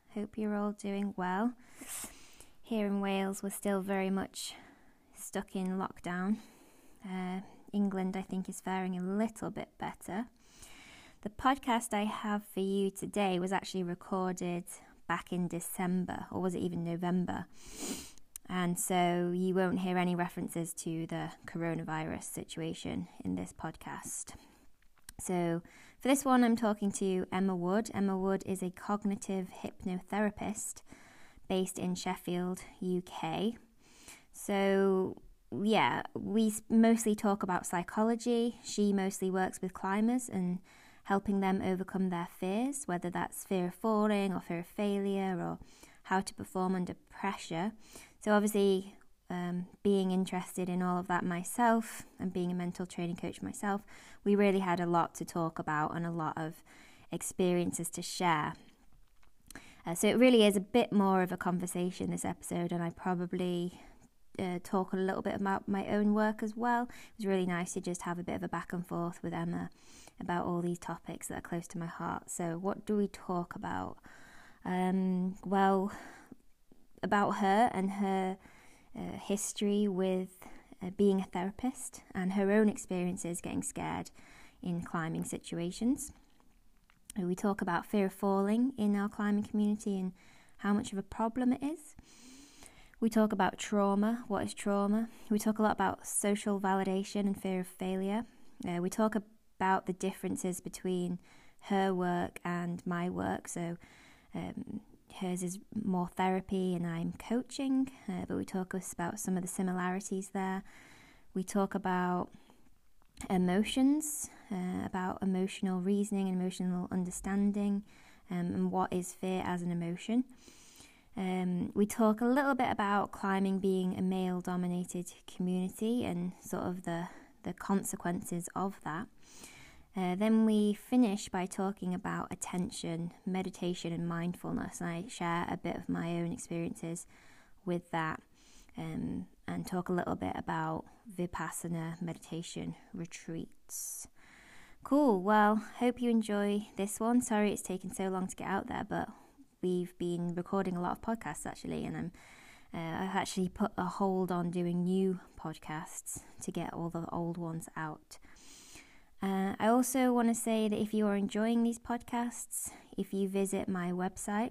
Hope you're all doing well. Here in Wales, we're still very much stuck in lockdown. England, I think, is faring a little bit better. The podcast I have for you today was actually recorded back in December, or was it even November? And so you won't hear any references to the coronavirus situation in this podcast. So for this one, I'm talking to Emma Wood. Emma Wood is a cognitive hypnotherapist based in Sheffield, UK. So yeah, we mostly talk about psychology. She mostly works with climbers and helping them overcome their fears, whether that's fear of falling or fear of failure or how to perform under pressure. So obviously, being interested in all of that myself and being a mental training coach myself, we really had a lot to talk about and a lot of experiences to share. So it really is a bit more of a conversation, this episode, and I probably talk a little bit about my own work as well. It was really nice to just have a bit of a back and forth with Emma about all these topics that are close to my heart. So what do we talk about? Well, about her and her history with being a therapist and her own experiences getting scared in climbing situations. We talk about fear of falling in our climbing community and how much of a problem it is. We talk about trauma. What is trauma? We talk a lot about social validation and fear of failure. We talk about the differences between her work and my work. So hers is more therapy and I'm coaching, but we talk about some of the similarities there. We talk about emotions, about emotional reasoning and emotional understanding, and what is fear as an emotion. We talk a little bit about climbing being a male-dominated community and sort of the consequences of that. Then we finish by talking about attention, meditation and mindfulness. And I share a bit of my own experiences with that and talk a little bit about Vipassana meditation retreats. Cool, well, hope you enjoy this one. Sorry it's taken so long to get out there, but we've been recording a lot of podcasts actually, and I've actually put a hold on doing new podcasts to get all the old ones out. I also want to say that if you are enjoying these podcasts, if you visit my website,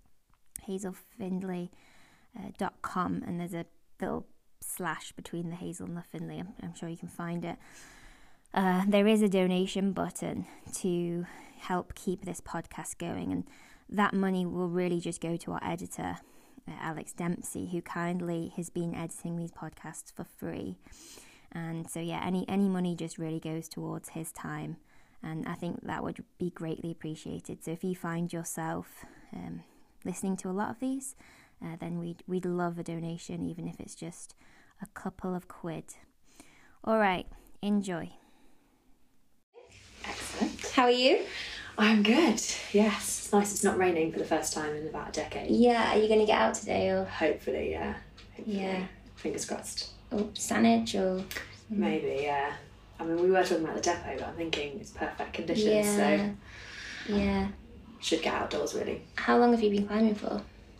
hazelfindlay.com, and there's a little slash between the Hazel and the Findlay, I'm sure you can find it. There is a donation button to help keep this podcast going, and that money will really just go to our editor, Alex Dempsey, who kindly has been editing these podcasts for free. And so yeah, any money just really goes towards his time, and I think that would be greatly appreciated. So if you find yourself listening to a lot of these, then we'd love a donation, even if it's just a couple of quid. All right, enjoy. Excellent. How are you? I'm good. Yes, it's nice. It's not raining for the first time in about a decade. Yeah, are you going to get out today or? Hopefully, yeah. Yeah. Fingers crossed. Oh, sandwich or? Maybe, yeah. I mean, we were talking about the depot, but I'm thinking it's perfect conditions, Yeah. so Yeah. should get outdoors really. How long have you been climbing for?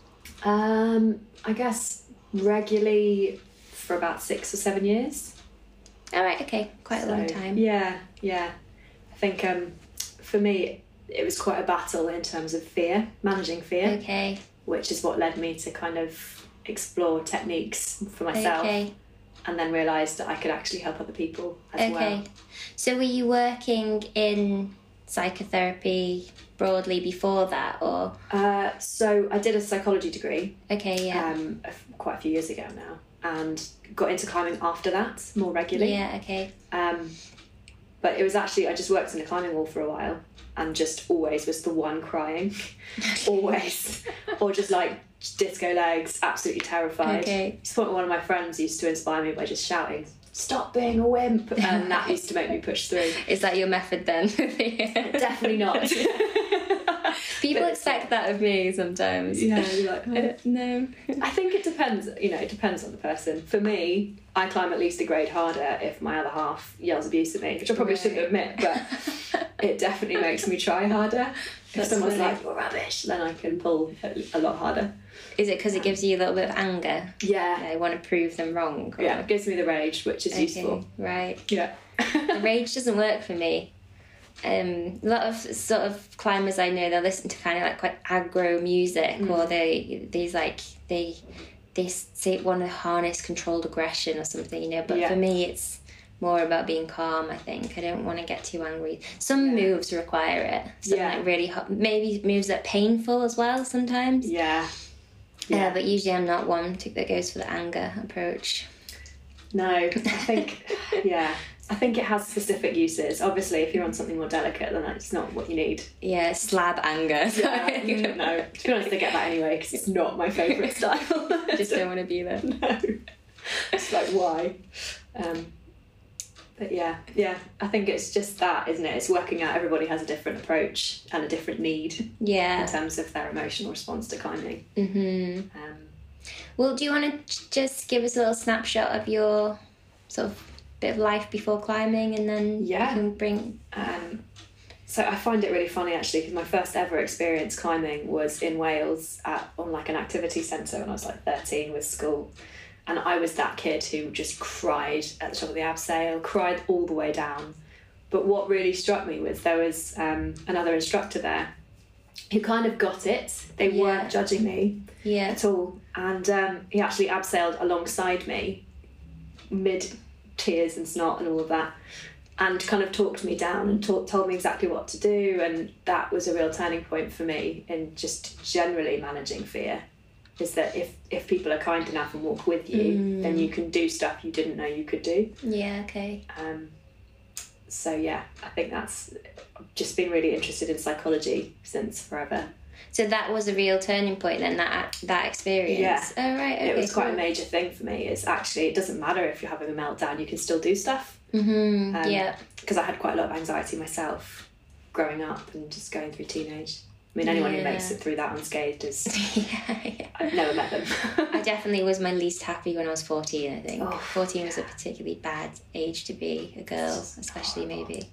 I guess regularly for about 6 or 7 years. All right, okay, quite a long time. Yeah. I think for me, it was quite a battle in terms of fear, managing fear. Okay. Which is what led me to kind of explore techniques for myself. Okay. And then realised that I could actually help other people as well. Okay. So were you working in psychotherapy broadly before that, or? So I did a psychology degree. Okay, yeah. Quite a few years ago now, and got into climbing after that more regularly. Yeah, okay. But it was actually, I just worked in a climbing wall for a while and just always was the one crying. Always. Or just like disco legs, absolutely terrified. Okay. To the point where one of my friends used to inspire me by just shouting, "Stop being a wimp," and that used to make me push through. Is that your method then? Definitely not. People expect that of me sometimes. Yeah, you're like, oh. No. I think it depends, it depends on the person. For me, I climb at least a grade harder if my other half yells abuse at me, which I probably shouldn't admit, but it definitely makes me try harder. If That's someone's funny. like, you're rubbish, then I can pull a lot harder. Is it because it gives you a little bit of anger? Yeah. I want to prove them wrong. Or... Yeah, it gives me the rage, which is useful. Right. Yeah. The rage doesn't work for me. A lot of sort of climbers I know, they'll listen to kind of like quite aggro music, or they say want to harness controlled aggression or something, you know. But for me, it's more about being calm. I think I don't want to get too angry. Some moves require it. Some like really hot, maybe moves that are painful as well sometimes. Yeah. But usually I'm not one that goes for the anger approach. No, I think I think it has specific uses. Obviously, if you're on something more delicate, then it's not what you need. Yeah, slab anger. Yeah, no. To be honest, I get that anyway because it's not my favourite style. Just don't want to be there. No. It's like, why? But yeah, I think it's just that, isn't it? It's working out everybody has a different approach and a different need in terms of their emotional response to climbing. Mm-hmm. Well, do you want to just give us a little snapshot of your sort of bit of life before climbing, and then you can bring... So I find it really funny, actually, because my first ever experience climbing was in Wales on like an activity centre when I was like 13 with school. And I was that kid who just cried at the top of the abseil, cried all the way down. But what really struck me was there was another instructor there who kind of got it. They weren't judging me at all. And he actually abseiled alongside me, mid-tears and snot and all of that, and kind of talked me down and told me exactly what to do. And that was a real turning point for me in just generally managing fear. Is that if people are kind enough and walk with you, then you can do stuff you didn't know you could do. Yeah, okay. So yeah, I think that's just been really interested in psychology since forever. So that was a real turning point then, that experience? Yeah. Oh, right, okay. It was quite a major thing for me. It's actually, it doesn't matter if you're having a meltdown, you can still do stuff. Mm-hmm. Because I had quite a lot of anxiety myself growing up and just going through teenage. I mean, anyone who makes it through that unscathed is... I've never met them. I definitely was my least happy when I was 14, I think. 14 was a particularly bad age to be a girl, especially maybe.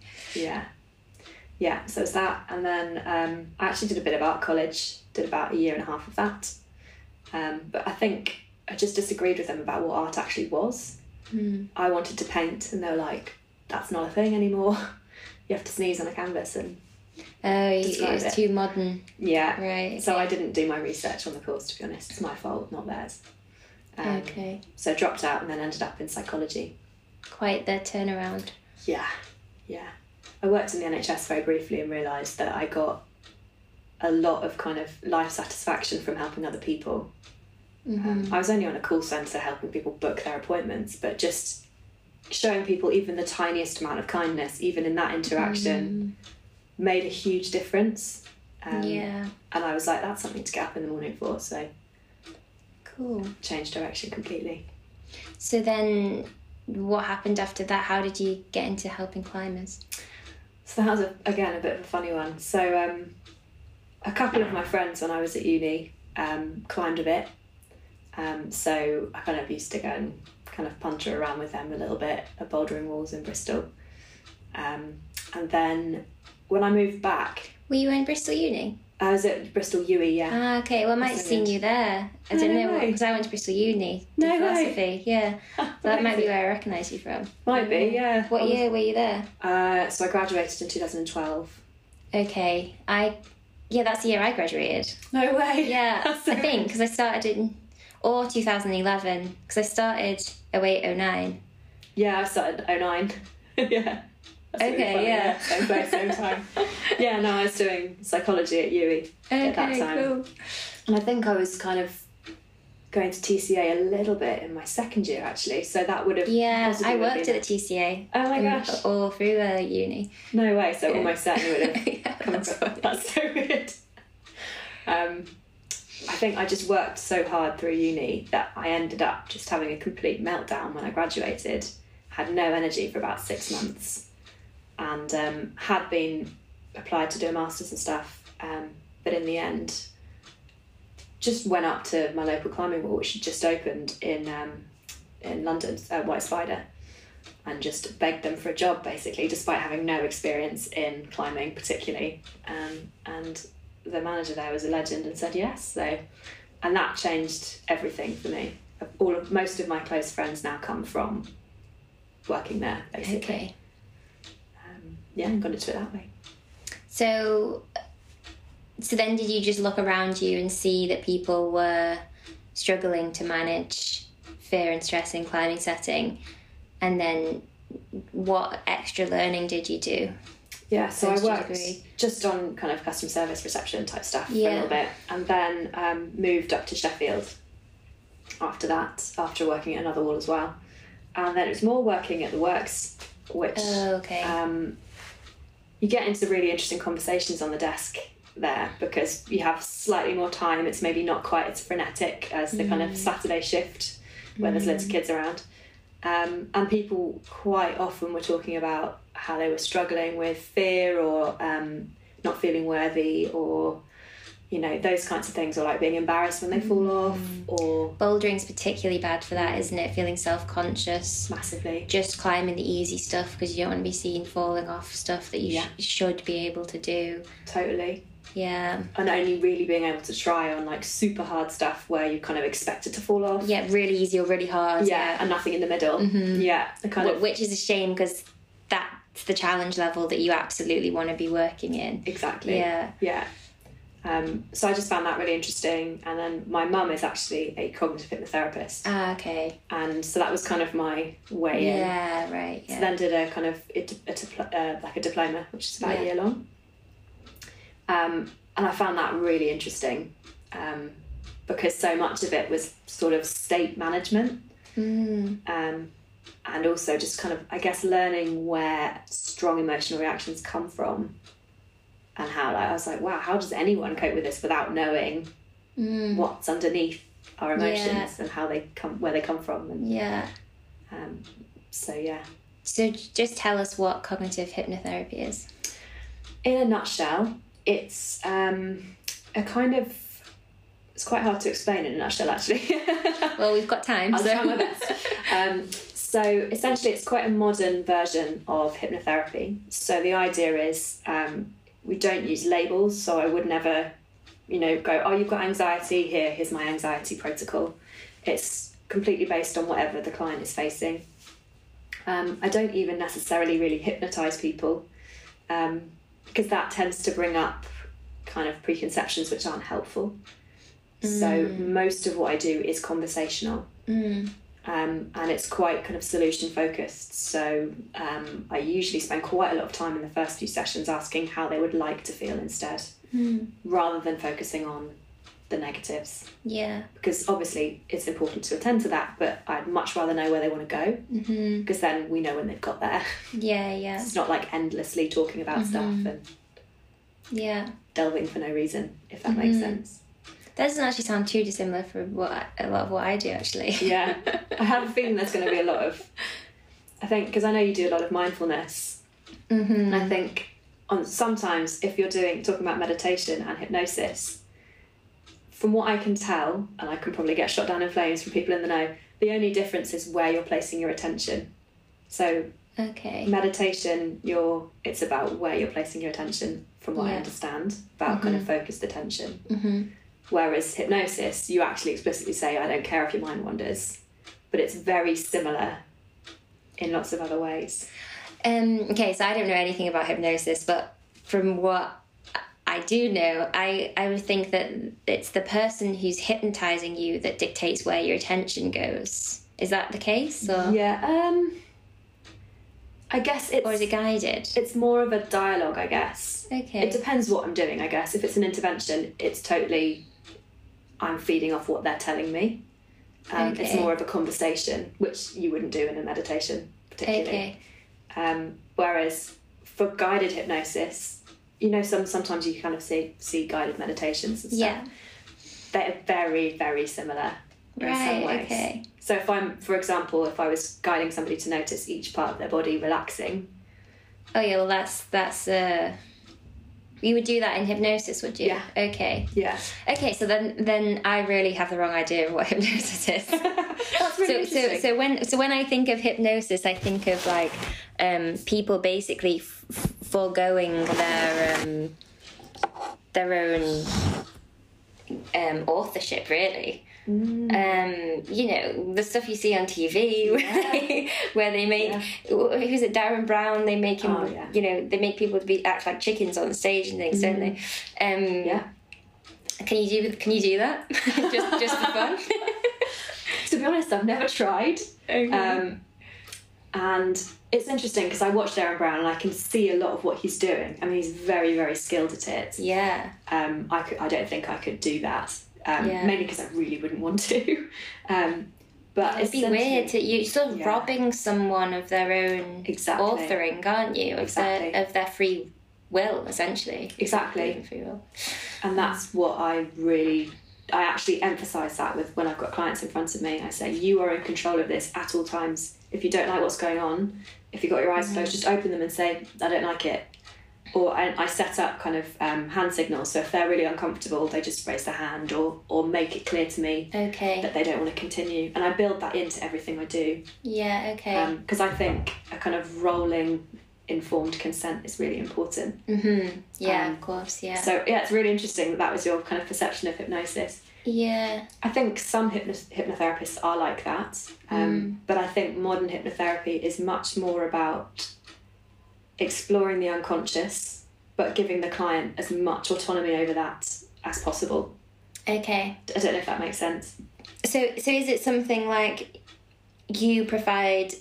Yeah, so it's that. And then I actually did a bit of art college, did about a year and a half of that. But I think I just disagreed with them about what art actually was. I wanted to paint and they were like, that's not a thing anymore. You have to sneeze on a canvas and... it was too modern. Yeah. Right. So I didn't do my research on the course, to be honest. It's my fault, not theirs. Okay. So I dropped out and then ended up in psychology. Quite the turnaround. Yeah. I worked in the NHS very briefly and realised that I got a lot of kind of life satisfaction from helping other people. I was only on a call centre helping people book their appointments, but just showing people even the tiniest amount of kindness, even in that interaction, made a huge difference. And I was like, that's something to get up in the morning for, so cool. Changed direction completely. So then what happened after that? How did you get into helping climbers? So that was, again, a bit of a funny one. So a couple of my friends when I was at uni climbed a bit. So I kind of used to go and kind of punter around with them a little bit at Bouldering Walls in Bristol. And then when I moved back... Were you in Bristol Uni? I was at Bristol UE, yeah. Ah, okay. Well, I might have seen you there. I don't know, because I went to Bristol Uni. No philosophy, way. Yeah. So that might be where I recognise you from. Might be, yeah. What year were you there? So I graduated in 2012. Okay. That's the year I graduated. No way. Yeah, I think, because I started in... Or 2011, because I started 08, 09. Yeah, I started 09. Yeah. That's okay, really funny, yeah. Same place, same time. Yeah, no, I was doing psychology at UE at that time. Cool. And I think I was kind of going to TCA a little bit in my second year, actually. So that would have... Yeah, I worked at the TCA. Oh my gosh. All through uni. No way, so almost certainly would have come that's across. That's so weird. I think I just worked so hard through uni that I ended up just having a complete meltdown when I graduated. Had no energy for about 6 months. And had been applied to do a master's and stuff, but in the end just went up to my local climbing wall, which had just opened in London, White Spider, and just begged them for a job, basically, despite having no experience in climbing particularly. And the manager there was a legend and said yes. So, and that changed everything for me. Most of my close friends now come from working there, basically. Okay. Yeah, and got into it that way. So then did you just look around you and see that people were struggling to manage fear and stress in climbing setting? And then what extra learning did you do? Yeah, so I worked just on kind of customer service reception type stuff for a little bit, and then moved up to Sheffield after that, after working at another wall as well. And then it was more working at the works, which you get into really interesting conversations on the desk there because you have slightly more time. It's maybe not quite as frenetic as the kind of Saturday shift where there's loads of kids around. And people quite often were talking about how they were struggling with fear or not feeling worthy, or those kinds of things, or like being embarrassed when they fall off. Or bouldering's particularly bad for that, isn't it? Feeling self-conscious. Massively. Just climbing the easy stuff because you don't want to be seen falling off stuff that you should be able to do. Totally. Yeah. And only really being able to try on like super hard stuff where you kind of expect it to fall off. Yeah, really easy or really hard. Yeah, and nothing in the middle. Yeah. Which is a shame because that's the challenge level that you absolutely want to be working in. Exactly. Yeah. Yeah. So I just found that really interesting. And then my mum is actually a cognitive hypnotherapist. Ah, okay. And so that was kind of my way in. Yeah, right. Yeah. So then did a kind of like a diploma, which is about a year long. And I found that really interesting because so much of it was sort of state management. And also just kind of, I guess, learning where strong emotional reactions come from. And how I was like, wow, how does anyone cope with this without knowing what's underneath our emotions and how they where they come from? And, So just tell us what cognitive hypnotherapy is. In a nutshell, it's a kind of... It's quite hard to explain in a nutshell, actually. Well, we've got time. I'll try my best. So essentially, it's quite a modern version of hypnotherapy. So the idea is... we don't use labels, so I would never, go, oh, you've got anxiety, here's my anxiety protocol. It's completely based on whatever the client is facing. I don't even necessarily really hypnotise people because that tends to bring up kind of preconceptions which aren't helpful. So most of what I do is conversational. And it's quite kind of solution focused. So I usually spend quite a lot of time in the first few sessions asking how they would like to feel instead, rather than focusing on the negatives. Yeah. Because obviously it's important to attend to that, but I'd much rather know where they want to go, because then we know when they've got there. Yeah, yeah. It's not like endlessly talking about stuff and delving for no reason, if that makes sense. That doesn't actually sound too dissimilar from a lot of what I do, actually. Yeah. I have a feeling there's going to be a lot of... I think, because I know you do a lot of mindfulness, and I think sometimes if you're talking about meditation and hypnosis, from what I can tell, and I can probably get shot down in flames from people in the know, the only difference is where you're placing your attention. So meditation, it's about where you're placing your attention, from what I understand, about kind of focused attention. Whereas hypnosis, you actually explicitly say, I don't care if your mind wanders. But it's very similar in lots of other ways. Okay, so I don't know anything about hypnosis, but from what I do know, I would think that it's the person who's hypnotising you that dictates where your attention goes. Is that the case? Or? Yeah, I guess it's... Or is it guided? It's more of a dialogue, I guess. Okay. It depends what I'm doing, I guess. If it's an intervention, it's totally... I'm feeding off what they're telling me. It's more of a conversation, which you wouldn't do in a meditation, particularly. Whereas for guided hypnosis, sometimes you kind of see guided meditations and stuff. Yeah. They're very, very similar in some ways. Okay. So for example, if I was guiding somebody to notice each part of their body relaxing... Oh, yeah, well, that's You would do that in hypnosis, would you? Yeah. Okay. Yeah. Okay, so then I really have the wrong idea of what hypnosis is. That's really interesting. So when I think of hypnosis, I think of like people basically foregoing their own authorship, really. You know, the stuff you see on TV where they make who's it, Darren Brown, they make him you know, they make people act like chickens on stage and things, don't they? Can you do that just for fun? To be honest, I've never tried. Okay. And it's interesting because I watch Darren Brown and I can see a lot of what he's doing. I mean, he's very, very skilled at it. Yeah. I don't think I could do that. Mainly because I really wouldn't want to. But it'd be weird. You're sort of robbing someone of their own authoring, aren't you? Of their free will, essentially. Exactly. Free will. And that's what I actually emphasise that with when I've got clients in front of me. I say, you are in control of this at all times. If you don't like what's going on, if you've got your eyes closed, just open them and say, I don't like it. Or I set up kind of hand signals. So if they're really uncomfortable, they just raise their hand or make it clear to me that they don't want to continue. And I build that into everything I do. Yeah, okay. Because I think a kind of rolling informed consent is really important. Mm-hmm. Yeah, of course, yeah. So yeah, it's really interesting that was your kind of perception of hypnosis. Yeah. I think some hypnotherapists are like that. But I think modern hypnotherapy is much more about exploring the unconscious, but giving the client as much autonomy over that as possible. Okay. I don't know if that makes sense. So is it something like you provide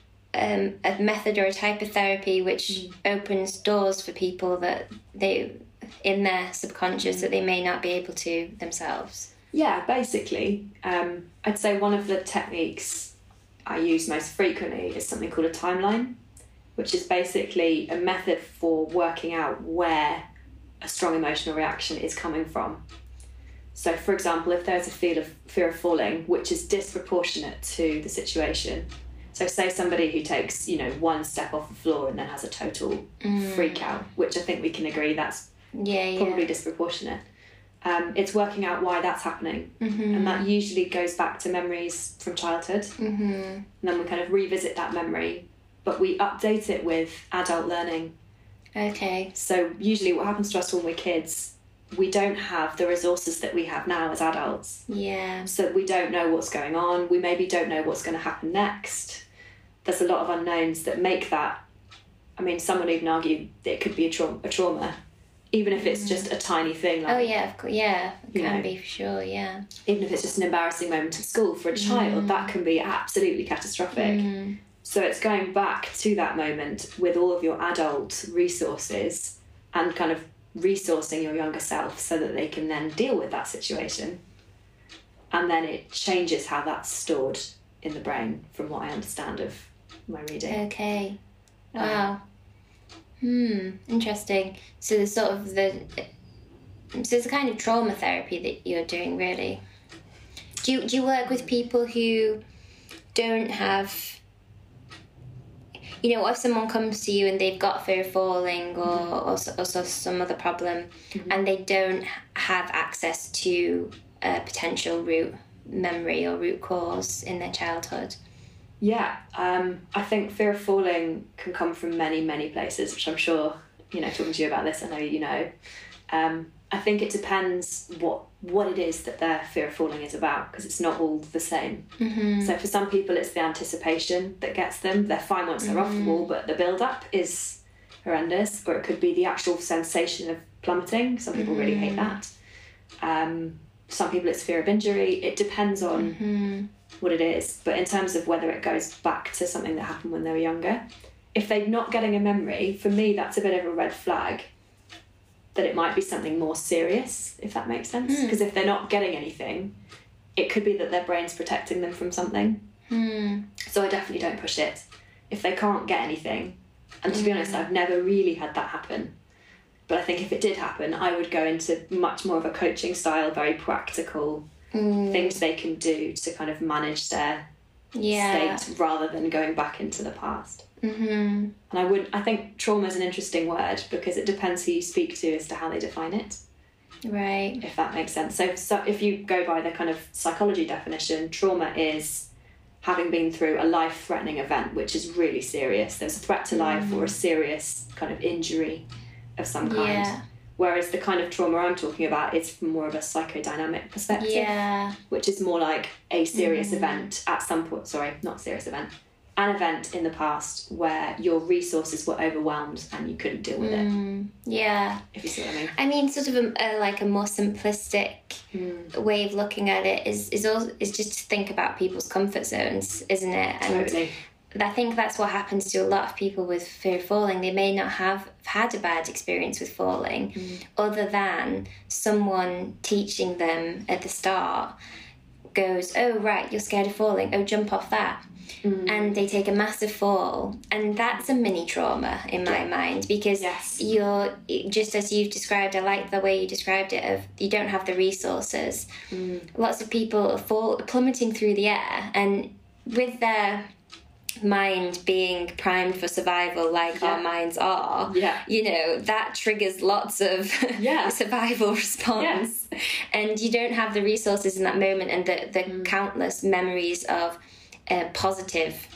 a method or a type of therapy which opens doors for people that they, in their subconscious, that they may not be able to themselves? Yeah, basically. I'd say one of the techniques I use most frequently is something called a timeline, which is basically a method for working out where a strong emotional reaction is coming from. So, for example, if there's a fear of falling, which is disproportionate to the situation. So say somebody who takes, one step off the floor and then has a total freak out, which I think we can agree that's probably disproportionate. It's working out why that's happening. And that usually goes back to memories from childhood. And then we kind of revisit that memory, but we update it with adult learning. Okay. So usually what happens to us when we're kids, we don't have the resources that we have now as adults. Yeah. So we don't know what's going on. We maybe don't know what's going to happen next. There's a lot of unknowns that make that. I mean, some would even argue that it could be a trauma, even if it's just a tiny thing. Like, oh yeah, of course, yeah, it can be for sure, yeah. Even if it's just an embarrassing moment at school for a child, that can be absolutely catastrophic. So it's going back to that moment with all of your adult resources and kind of resourcing your younger self so that they can then deal with that situation. And then it changes how that's stored in the brain, from what I understand of my reading. Okay. Wow. Interesting. So there's sort of so it's a kind of trauma therapy that you're doing, really. Do you work with people who don't have, if someone comes to you and they've got fear of falling or some other problem, and they don't have access to a potential root memory or root cause in their childhood? Yeah, I think fear of falling can come from many, many places, which I'm sure, talking to you about this, I know you know. I think it depends what it is that their fear of falling is about, because it's not all the same. So for some people, it's the anticipation that gets them. They're fine once they're off the wall, but the build-up is horrendous. Or it could be the actual sensation of plummeting. Some people really hate that. Some people, it's fear of injury. It depends on what it is. But in terms of whether it goes back to something that happened when they were younger, if they're not getting a memory, for me, that's a bit of a red flag that it might be something more serious, if that makes sense. Because if they're not getting anything, it could be that their brain's protecting them from something. So I definitely don't push it. If they can't get anything, and to be honest, I've never really had that happen. But I think if it did happen, I would go into much more of a coaching style, very practical things they can do to kind of manage their state rather than going back into the past. And I think trauma is an interesting word because it depends who you speak to as to how they define it. Right. If that makes sense. So if you go by the kind of psychology definition, trauma is having been through a life-threatening event, which is really serious. There's a threat to life or a serious kind of injury of some kind. Yeah. Whereas the kind of trauma I'm talking about is from more of a psychodynamic perspective, which is more like a serious event at some point. Sorry, not serious event. An event in the past where your resources were overwhelmed and you couldn't deal with it. Yeah. If you see what I mean. I mean, sort of a more simplistic way of looking at it is just to think about people's comfort zones, isn't it? And Totally. I think that's what happens to a lot of people with fear of falling. They may not have had a bad experience with falling, other than someone teaching them at the start goes, oh, right, you're scared of falling. Oh, jump off that. And they take a massive fall. And that's a mini trauma in my mind, because you're, just as you've described, I like the way you described it, of you don't have the resources. Lots of people fall plummeting through the air, and with their mind being primed for survival like our minds are, you know, that triggers lots of survival response. And you don't have the resources in that moment, and the countless memories of positive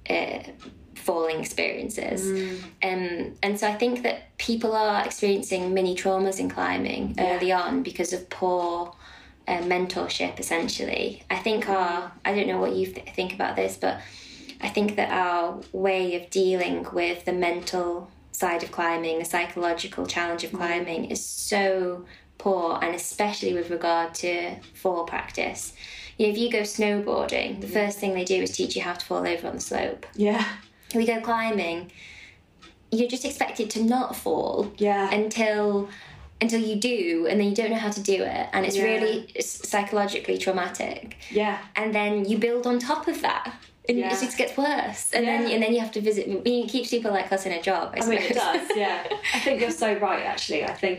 falling experiences. And so I think that people are experiencing mini traumas in climbing early on because of poor mentorship, essentially. I think I don't know what you think about this, but I think that our way of dealing with the mental side of climbing, the psychological challenge of climbing, is so poor, and especially with regard to fall practice. You know, if you go snowboarding, the first thing they do is teach you how to fall over on the slope. Yeah. If we go climbing, you're just expected to not fall until you do, and then you don't know how to do it, and it's really psychologically traumatic. Yeah. And then you build on top of that. And it just gets worse, and then you have to visit. It keeps people like us in a job. I mean, it does. Yeah, I think you're so right. Actually, I think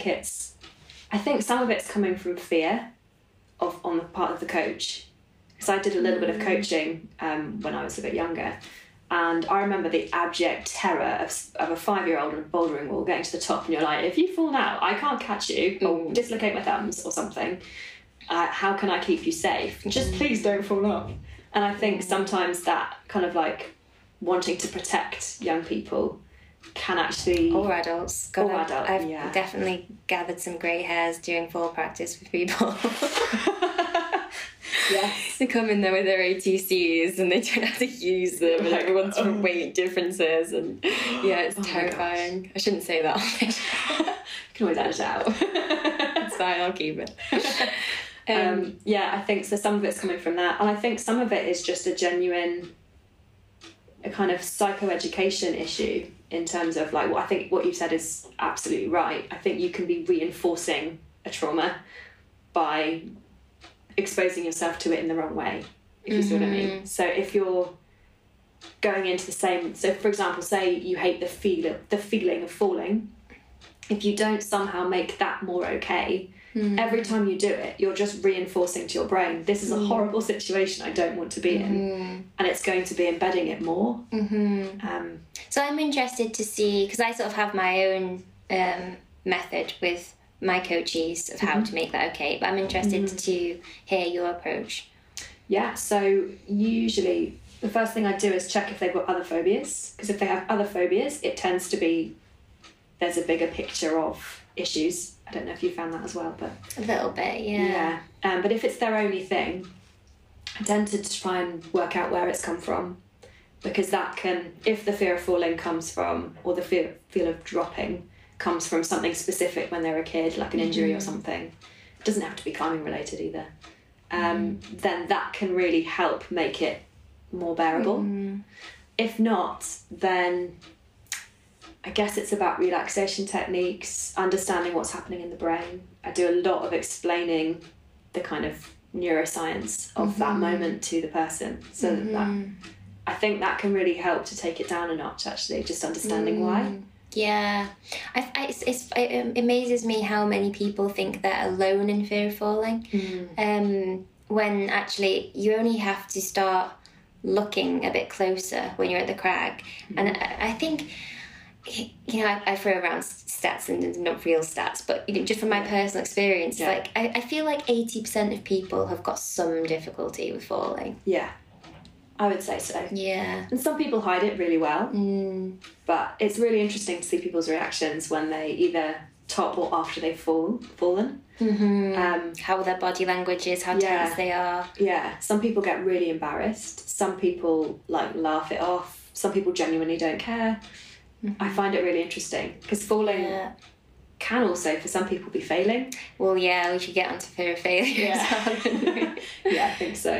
some of it's coming from fear on the part of the coach, because I did a little bit of coaching when I was a bit younger, and I remember the abject terror of a 5-year-old on a bouldering wall getting to the top, and you're like, if you fall now, I can't catch you, or dislocate my thumbs or something. How can I keep you safe? Just please don't fall off. And I think sometimes that kind of like wanting to protect young people can actually... Or adults. I've definitely gathered some grey hairs doing fall practice with people. Yes. They come in there with their ATCs and they don't know how to use them, and everyone's from weight differences, and it's terrifying. I shouldn't say that. You can always edit it out. It's fine, I'll keep it. I think so. Some of it's coming from that, and I think some of it is just a kind of psychoeducation issue in terms of like I think what you said is absolutely right. I think you can be reinforcing a trauma by exposing yourself to it in the wrong way, if you see what I mean. So if you're going into the same, so for example, say you hate the feeling of falling, if you don't somehow make that more okay, every time you do it, you're just reinforcing to your brain, this is a horrible situation I don't want to be in. And it's going to be embedding it more. So I'm interested to see, because I sort of have my own method with my coaches of how to make that okay, but I'm interested to hear your approach. Yeah, so usually the first thing I do is check if they've got other phobias, because if they have other phobias, it tends to be there's a bigger picture of issues. I don't know if you found that as well, but... A little bit, yeah. But if it's their only thing, I tend to try and work out where it's come from, because that can, if the fear of falling comes from, or the fear of dropping comes from something specific when they're a kid, like an injury or something, it doesn't have to be climbing related either, then that can really help make it more bearable. If not, then I guess it's about relaxation techniques, understanding what's happening in the brain. I do a lot of explaining the kind of neuroscience of that moment to the person, so that I think that can really help to take it down a notch, actually, just understanding why. Yeah. It amazes me how many people think they're alone in fear of falling, when actually you only have to start looking a bit closer when you're at the crag. And I think, you know, I throw around stats and not real stats, but, you know, just from my personal experience, like, I feel like 80% of people have got some difficulty with falling. Yeah, I would say so. Yeah. And some people hide it really well, but it's really interesting to see people's reactions when they either top or after they've fallen. How their body language is, how tense they are. Yeah, some people get really embarrassed. Some people like laugh it off. Some people genuinely don't care. I find it really interesting because falling can also, for some people, be failing. Well, yeah, we should get onto fear of failure as well. Yeah, I think so.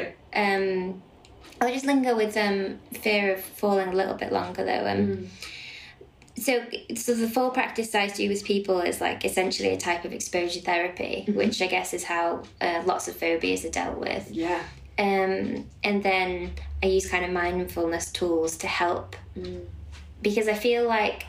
I'll just linger with fear of falling a little bit longer though. So the full practice I do with people is like essentially a type of exposure therapy, which I guess is how lots of phobias are dealt with. Yeah. And then I use kind of mindfulness tools to help, because I feel like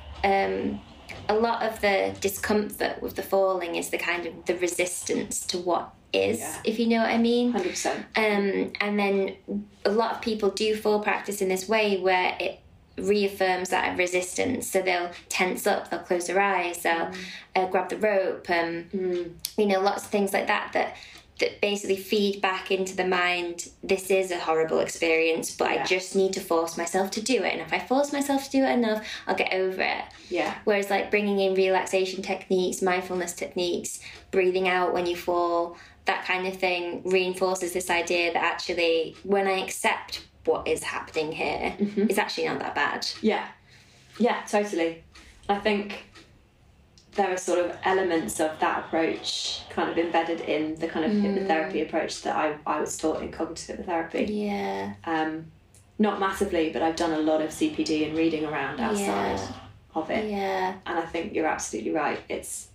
a lot of the discomfort with the falling is the kind of the resistance to what is, if you know what I mean. 100%. And then a lot of people do full practice in this way where it reaffirms that resistance, so they'll tense up, they'll close their eyes, they'll grab the rope, you know, lots of things like that basically feed back into the mind, this is a horrible experience, but I just need to force myself to do it, and if I force myself to do it enough, I'll get over it. Whereas like bringing in relaxation techniques, mindfulness techniques, breathing out when you fall, that kind of thing reinforces this idea that actually when I accept what is happening here, it's actually not that bad. Yeah, totally. I think there are sort of elements of that approach kind of embedded in the kind of hypnotherapy approach that I was taught in cognitive hypnotherapy. Not massively, but I've done a lot of CPD and reading around outside of it. And I think you're absolutely right. It's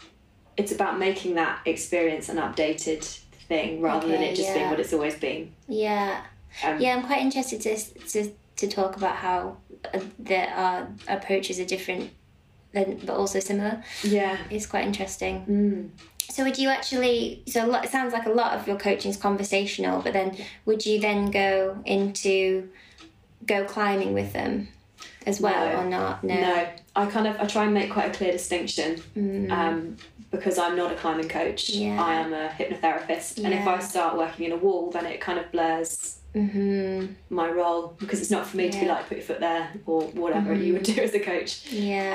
about making that experience an updated thing rather than it just being what it's always been. I'm quite interested to talk about how our approaches are different, but also similar. It's quite interesting. So would you actually? It sounds like a lot of your coaching is conversational, but then would you then go climbing with them as well, or not? No. I try and make quite a clear distinction. Because I'm not a climbing coach. I am a hypnotherapist, and if I start working in a wall, then it kind of blurs my role, because it's not for me to be like, put your foot there or whatever you would do as a coach.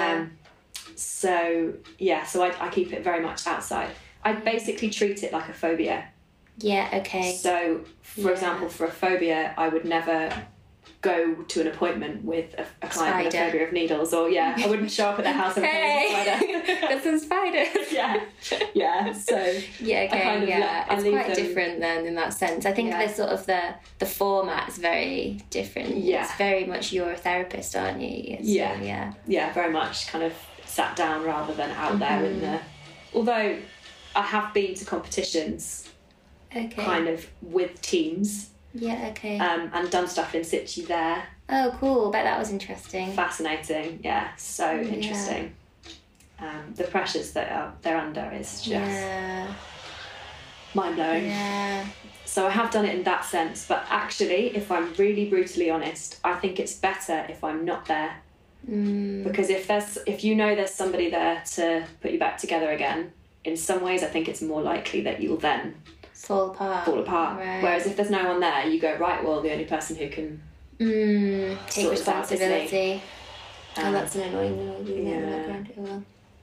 So I keep it very much outside. I basically treat it like a phobia. So for example, for a phobia, I would never go to an appointment with a client with a phobia of needles, or I wouldn't show up at their house and got some spiders. So it's quite different then in that sense. I think the sort of the format is very different. It's very much you're a therapist, aren't you? Very much kind of sat down rather than out there in the, although I have been to competitions kind of with teams. And done stuff in situ there. Oh, cool. Bet that was interesting. Fascinating. So interesting. The pressures that they're under is just mind-blowing. So I have done it in that sense, but actually, if I'm really brutally honest, I think it's better if I'm not there. Because if you know there's somebody there to put you back together again, in some ways I think it's more likely that you'll then fall apart. Right. Whereas if there's no one there, you go, right, well, the only person who can take responsibility. That's an annoying noise in the background.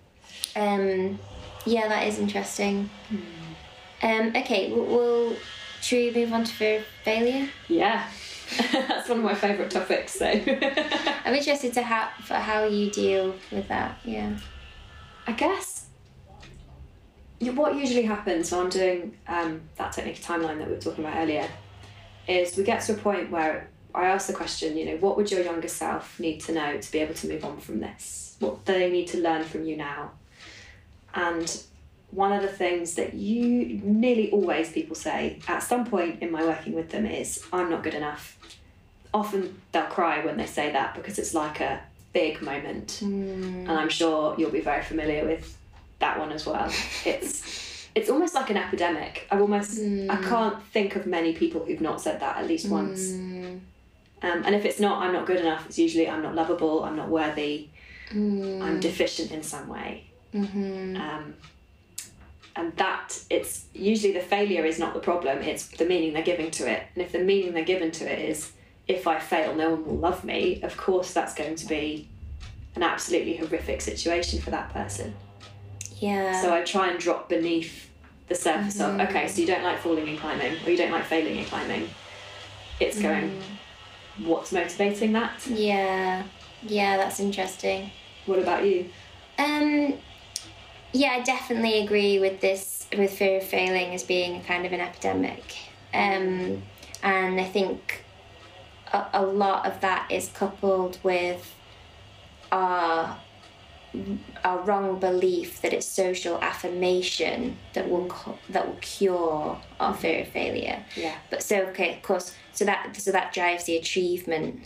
That is interesting. Okay, should we move on to fear of failure? That's one of my favourite topics, so I'm interested to how you deal with that. I guess what usually happens when I'm doing that technique timeline that we were talking about earlier is we get to a point where I ask the question, what would your younger self need to know to be able to move on from this? What do they need to learn from you now? And one of the things that nearly always people say at some point in my working with them is, I'm not good enough. Often they'll cry when they say that because it's like a big moment. And I'm sure you'll be very familiar with that one as well. It's almost like an epidemic. I can't think of many people who've not said that at least once. And if it's not, I'm not good enough, it's usually I'm not lovable, I'm not worthy, I'm deficient in some way. And that, it's usually the failure is not the problem, it's the meaning they're giving to it. And if the meaning they're given to it is, if I fail, no one will love me, of course that's going to be an absolutely horrific situation for that person. Yeah. So I try and drop beneath the surface of, okay, so you don't like falling in climbing, or you don't like failing in climbing. It's going, what's motivating that? Yeah, that's interesting. What about you? Yeah, I definitely agree with this, with fear of failing as being kind of an epidemic. And I think a lot of that is coupled with our wrong belief that it's social affirmation that will cure our fear of failure. Yeah. But so, okay, of course, so that drives the achievement,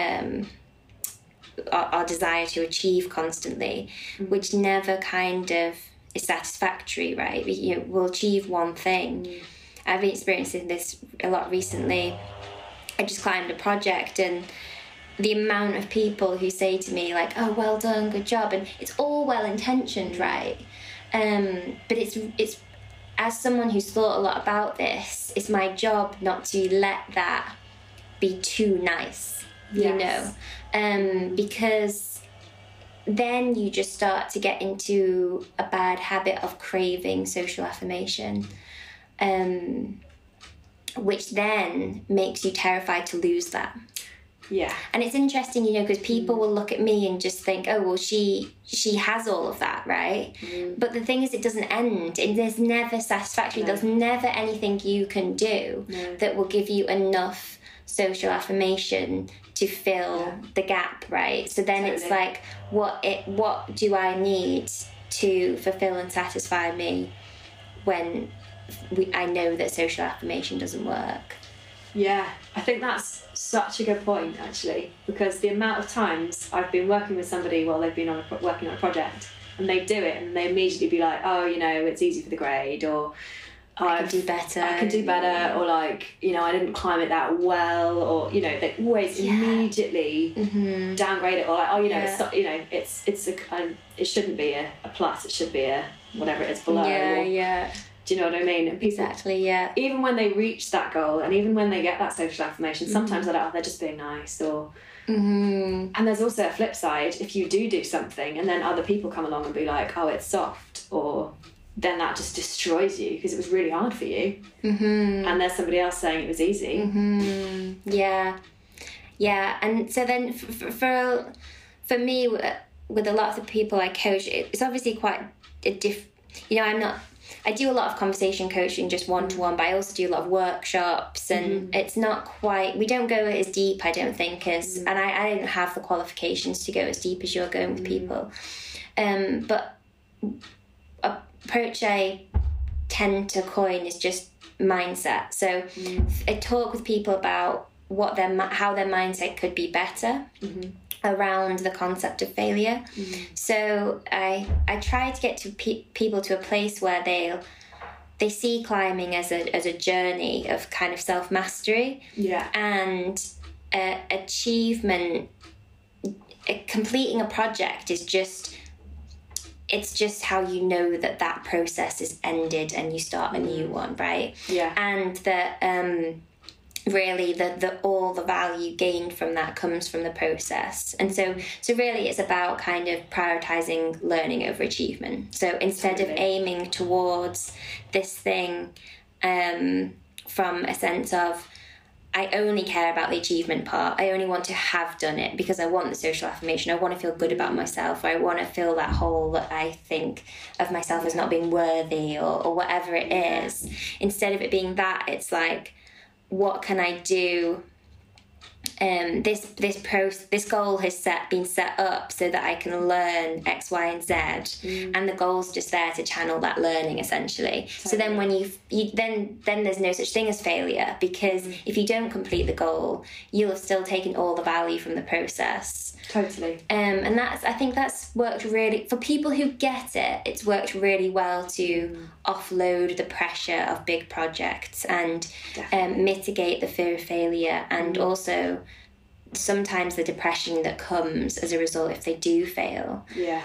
our desire to achieve constantly, which never kind of is satisfactory, right? We'll achieve one thing. I've been experiencing this a lot recently. I just climbed a project, and the amount of people who say to me like, oh, well done, good job, and it's all well intentioned, right? But it's as someone who's thought a lot about this, it's my job not to let that be too nice, you know, because then you just start to get into a bad habit of craving social affirmation, which then makes you terrified to lose that. Yeah. And it's interesting, because people will look at me and just think, oh, well, she has all of that, right? But the thing is, it doesn't end. There's never satisfactory. No. There's never anything you can do that will give you enough social affirmation to fill the gap, right? So then it's like, what do I need to fulfill and satisfy me when I know that social affirmation doesn't work? Yeah, I think that's such a good point, actually, because the amount of times I've been working with somebody while they've been working on a project, and they do it and they immediately be like, oh, it's easy for the grade, or I can do better, or like, I didn't climb it that well, or they always immediately downgrade it, or like, it's not, it shouldn't be a plus, it should be a whatever it is below. Do you know what I mean? And people, exactly, yeah. Even when they reach that goal, and even when they get that social affirmation, sometimes they're like, oh, they're just being nice, or... And there's also a flip side. If you do something, and then other people come along and be like, oh, it's soft, or... then that just destroys you, because it was really hard for you. And there's somebody else saying it was easy. Yeah. And so then for me, with a lot of the people I coach, it's obviously quite a I do a lot of conversation coaching, just one-to-one, but I also do a lot of workshops, and it's not quite, we don't go as deep, I don't think, and I don't have the qualifications to go as deep as you're going with people. But approach I tend to coin is just mindset. So I talk with people about how their mindset could be better around the concept of failure. So I try to get to people to a place where they see climbing as a journey of kind of self-mastery and achievement. Completing a project is just how you know that process is ended and you start a new one, right? And that really all the value gained from that comes from the process. And so really it's about kind of prioritizing learning over achievement. So instead of aiming towards this thing from a sense of, I only care about the achievement part, I only want to have done it because I want the social affirmation, I want to feel good about myself, or I want to fill that hole that I think of myself as not being worthy, or whatever it is. Instead of it being that, it's like, what can I do? This goal has been set up so that I can learn X, Y, and Z, and the goal's just there to channel that learning, essentially. So then when then there's no such thing as failure, because if you don't complete the goal, you'll have still taken all the value from the process. Totally. And I think that's worked really, for people who get it, it's worked really well to offload the pressure of big projects and mitigate the fear of failure, and also sometimes the depression that comes as a result if they do fail. Yeah.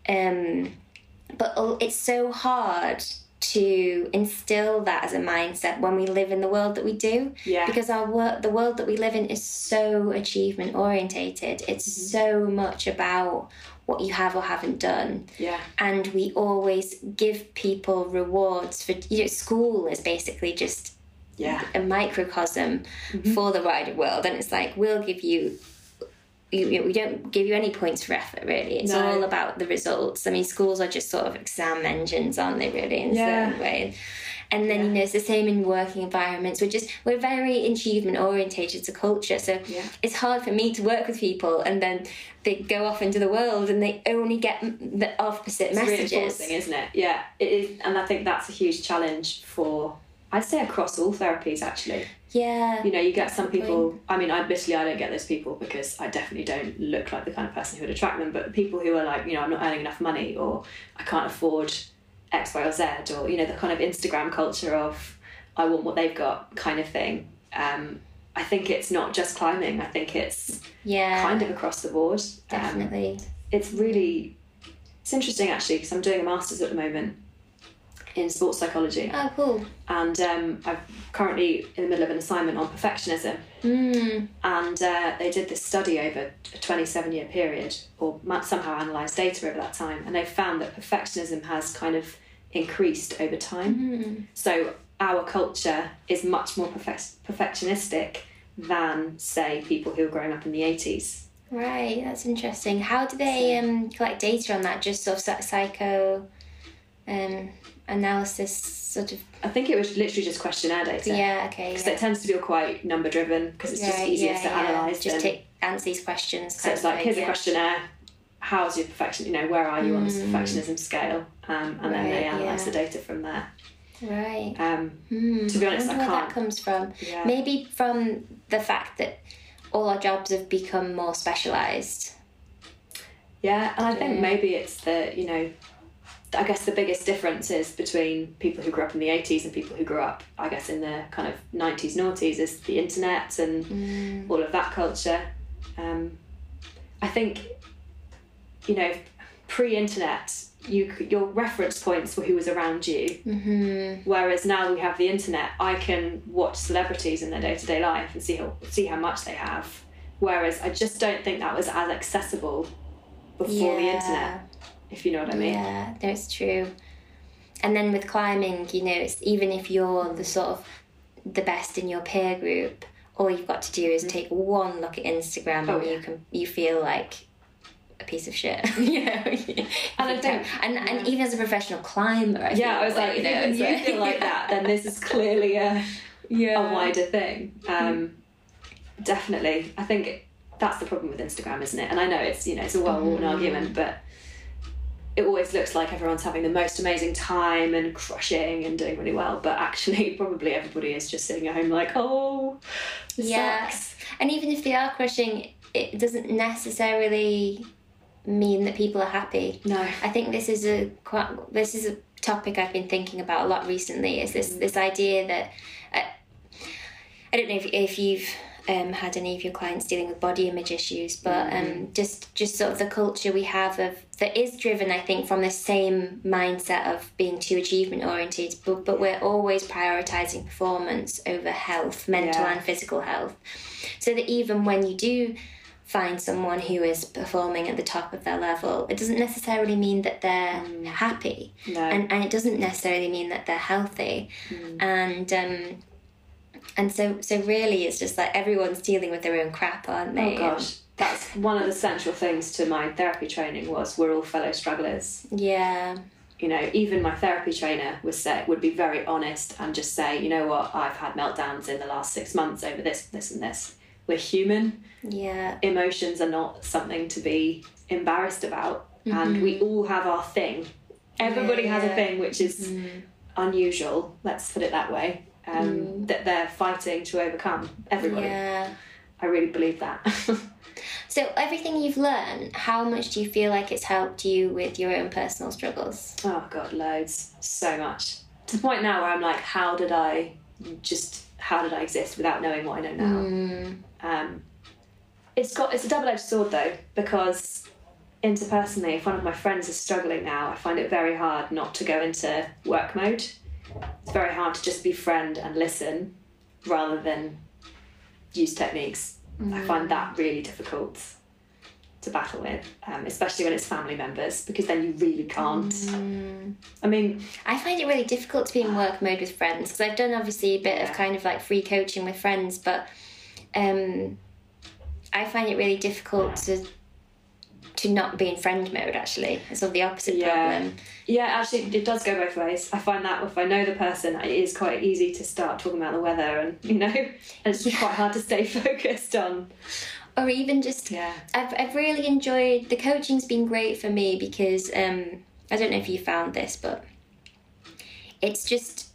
But it's so hard to instill that as a mindset when we live in the world that we do. Yeah. Because the world that we live in is so achievement orientated. It's so much about what you have or haven't done. Yeah. And we always give people rewards for, school is basically just a microcosm for the wider world. And it's like, we'll give you, we don't give you any points for effort, really. It's all about the results. I mean, schools are just sort of exam engines, aren't they, really, in a certain way? And then, it's the same in working environments. We're very achievement orientated as a culture. So it's hard for me to work with people and then they go off into the world and they only get the opposite messages. It's reinforcing, isn't it? Yeah, it is. And I think that's a huge challenge for, I'd say, across all therapies, actually. Yeah. You get some people, I mean, admittedly, I don't get those people because I definitely don't look like the kind of person who would attract them, but people who are like, I'm not earning enough money, or I can't afford X, Y, or Z, or, the kind of Instagram culture of I want what they've got kind of thing. I think it's not just climbing. I think it's kind of across the board. Definitely. It's interesting, actually, because I'm doing a master's at the moment in sports psychology. Oh, cool. And I'm currently in the middle of an assignment on perfectionism. And they did this study over a 27-year period, or somehow analysed data over that time, and they found that perfectionism has kind of increased over time. So our culture is much more perfectionistic than, say, people who are growing up in the 80s. Right, that's interesting. How do they collect data on that? Just sort of psycho analysis, sort of? I think it was literally just questionnaire data. Yeah, okay. Because it tends to be quite number driven, because it's just easiest to analyse. Just answer these questions. So it's like, here's a questionnaire. How's your perfection? Where are you on this perfectionism scale? And then they analyse the data from there. Right. To be honest, I can't. Where that comes from? Yeah. Maybe from the fact that all our jobs have become more specialised. Yeah, and I think maybe it's the, I guess the biggest difference is between people who grew up in the 80s and people who grew up, I guess, in the kind of 90s, noughties, is the internet and all of that culture. I think, pre-internet, your reference points were who was around you. Whereas now we have the internet, I can watch celebrities in their day-to-day life and see how much they have. Whereas I just don't think that was as accessible before the internet, if you know what I mean. Yeah, that's true. And then with climbing, it's even if you're the sort of the best in your peer group, all you've got to do is take one look at Instagram and you feel like a piece of shit. And I think, and even as a professional climber, I was like, if you feel like that, then this is clearly a wider thing. Definitely. I think that's the problem with Instagram, isn't it? And I know it's a well-worn argument, but it always looks like everyone's having the most amazing time and crushing and doing really well, but actually probably everybody is just sitting at home like, it sucks. And even if they are crushing, it doesn't necessarily mean that people are happy. No. I think this is a topic I've been thinking about a lot recently, is this idea that I don't know if you've had any of your clients dealing with body image issues, but just sort of the culture we have that is driven, I think, from the same mindset of being too achievement oriented, but we're always prioritizing performance over health, mental and physical health, so that even when you do find someone who is performing at the top of their level, it doesn't necessarily mean that they're happy, and it doesn't necessarily mean that they're healthy, and so really it's just like everyone's dealing with their own crap, aren't they? Oh gosh, that's one of the central things to my therapy training, was we're all fellow strugglers. Yeah. Even my therapy trainer would be very honest and just say, you know what, I've had meltdowns in the last 6 months over this and this. We're human. Yeah. Emotions are not something to be embarrassed about. And we all have our thing. Everybody has a thing which is unusual, let's put it that way, that they're fighting to overcome. Everybody. Yeah. I really believe that. So everything you've learned, how much do you feel like it's helped you with your own personal struggles? Oh God, loads. So much. To the point now where I'm like, how did I exist without knowing what I know now? it's a double-edged sword though, because interpersonally, if one of my friends is struggling now, I find it very hard not to go into work mode. It's very hard to just befriend and listen rather than use techniques. I find that really difficult to battle with, especially when it's family members, because then you really can't. I mean, I find it really difficult to be in work mode with friends, because I've done obviously a bit of kind of like free coaching with friends, but I find it really difficult to not be in friend mode, actually. It's sort of the opposite problem. Yeah, actually, it does go both ways. I find that if I know the person, it is quite easy to start talking about the weather and, and it's quite hard to stay focused on. Or even just, I've really enjoyed, the coaching's been great for me because, I don't know if you found this, but it's just,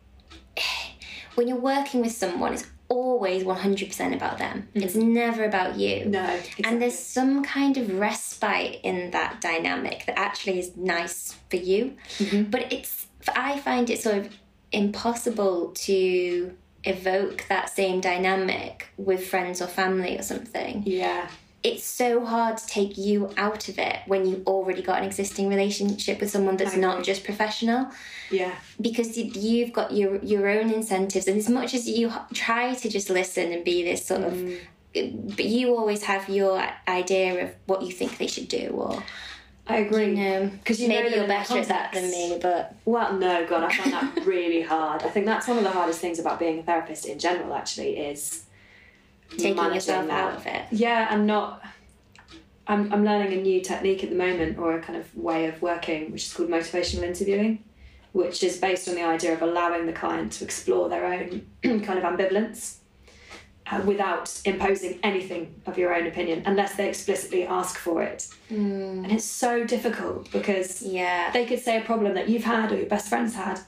when you're working with someone, it's always 100% about them. It's never about you. No, exactly. And there's some kind of respite in that dynamic that actually is nice for you. But I find it sort of impossible to evoke that same dynamic with friends or family or something. Yeah. It's so hard to take you out of it when you've already got an existing relationship with someone that's not just professional. Yeah. Because you've got your own incentives, and as much as you try to just listen and be this sort of, but you always have your idea of what you think they should do, or I agree. Because maybe you're better at that than me, but well, no, God, I find that really hard. I think that's one of the hardest things about being a therapist in general. Actually, is taking yourself out of it. Yeah, and not. I'm learning a new technique at the moment, or a kind of way of working, which is called motivational interviewing, which is based on the idea of allowing the client to explore their own kind of ambivalence without imposing anything of your own opinion, unless they explicitly ask for it. And it's so difficult because they could say a problem that you've had or your best friend's had,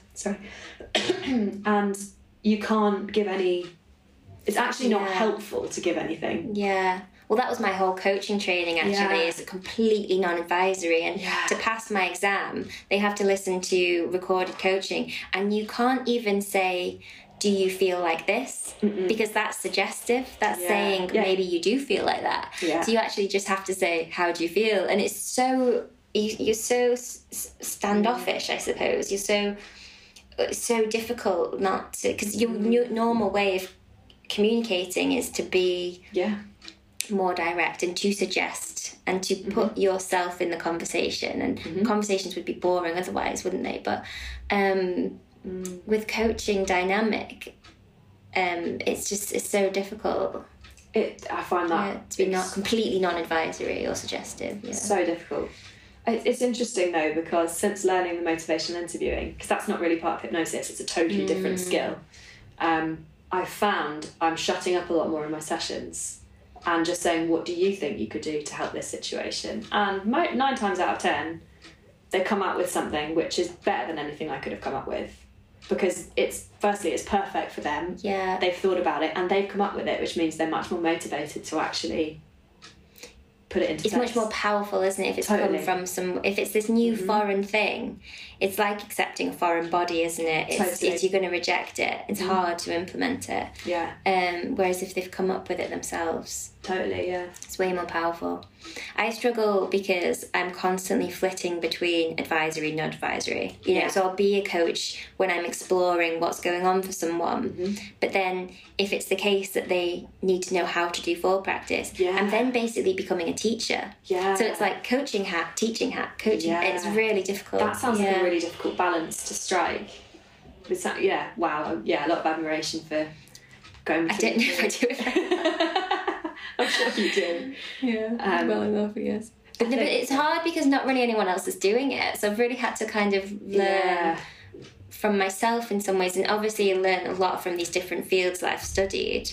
and you can't give any. It's actually not helpful to give anything. Yeah. Well, that was my whole coaching training, actually, is completely non-advisory. And to pass my exam, they have to listen to recorded coaching. And you can't even say, do you feel like this? Because that's suggestive. That's saying maybe you do feel like that. So you actually just have to say, how do you feel? And it's so, you're so standoffish, I suppose. You're so difficult not to, because your normal way of communicating is to be more direct and to suggest and to put yourself in the conversation, and conversations would be boring otherwise, wouldn't they? But with coaching dynamic, it's so difficult. I find that to be not completely non-advisory or suggestive. So difficult. It's interesting though, because since learning the motivational interviewing, because that's not really part of hypnosis, it's a totally different skill. I've found I'm shutting up a lot more in my sessions and just saying, what do you think you could do to help this situation? And 9 times out of 10, they come out with something which is better than anything I could have come up with, because it's perfect for them. Yeah. They've thought about it and they've come up with it, which means they're much more motivated to actually put it into place. It's much more powerful, isn't it, if it's come from if it's this new foreign thing. It's like accepting a foreign body, isn't it? If you're going to reject it, it's hard to implement it. Yeah. Whereas if they've come up with it themselves, totally, it's way more powerful. I struggle because I'm constantly flitting between advisory and non-advisory. You know, so I'll be a coach when I'm exploring what's going on for someone, but then if it's the case that they need to know how to do full practice, I'm then basically becoming a teacher. Yeah. So it's like coaching hat, teaching hat, coaching. It's really difficult. That sounds like a really difficult balance to strike. Wow. Yeah, a lot of admiration for going. I don't know if I do it. I'm sure you do. Yeah, well enough, I guess. But it's hard because not really anyone else is doing it. So I've really had to kind of learn from myself in some ways, and obviously learn a lot from these different fields that I've studied.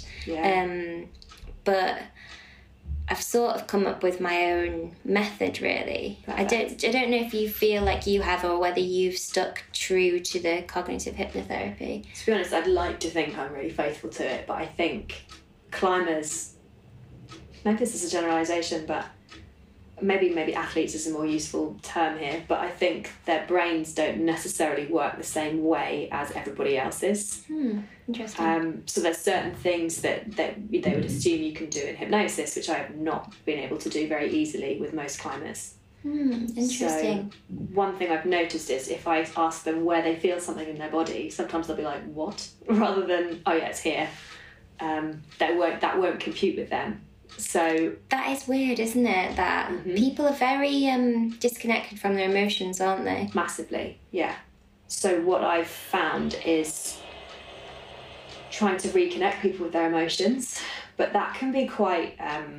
But I've sort of come up with my own method, really. Perfect. I don't know if you feel like you have, or whether you've stuck true to the cognitive hypnotherapy. To be honest, I'd like to think I'm really faithful to it, but I think climbers, maybe this is a generalisation, but maybe athletes is a more useful term here, but I think their brains don't necessarily work the same way as everybody else's. Interesting. So there's certain things that they would assume you can do in hypnosis, which I have not been able to do very easily with most climbers. Interesting. So one thing I've noticed is if I ask them where they feel something in their body, sometimes they'll be like, what? Rather than, oh yeah, it's here. That won't compute with them. So that is weird, isn't it? That people are very disconnected from their emotions, aren't they? Massively, yeah. So what I've found is trying to reconnect people with their emotions, but that can be quite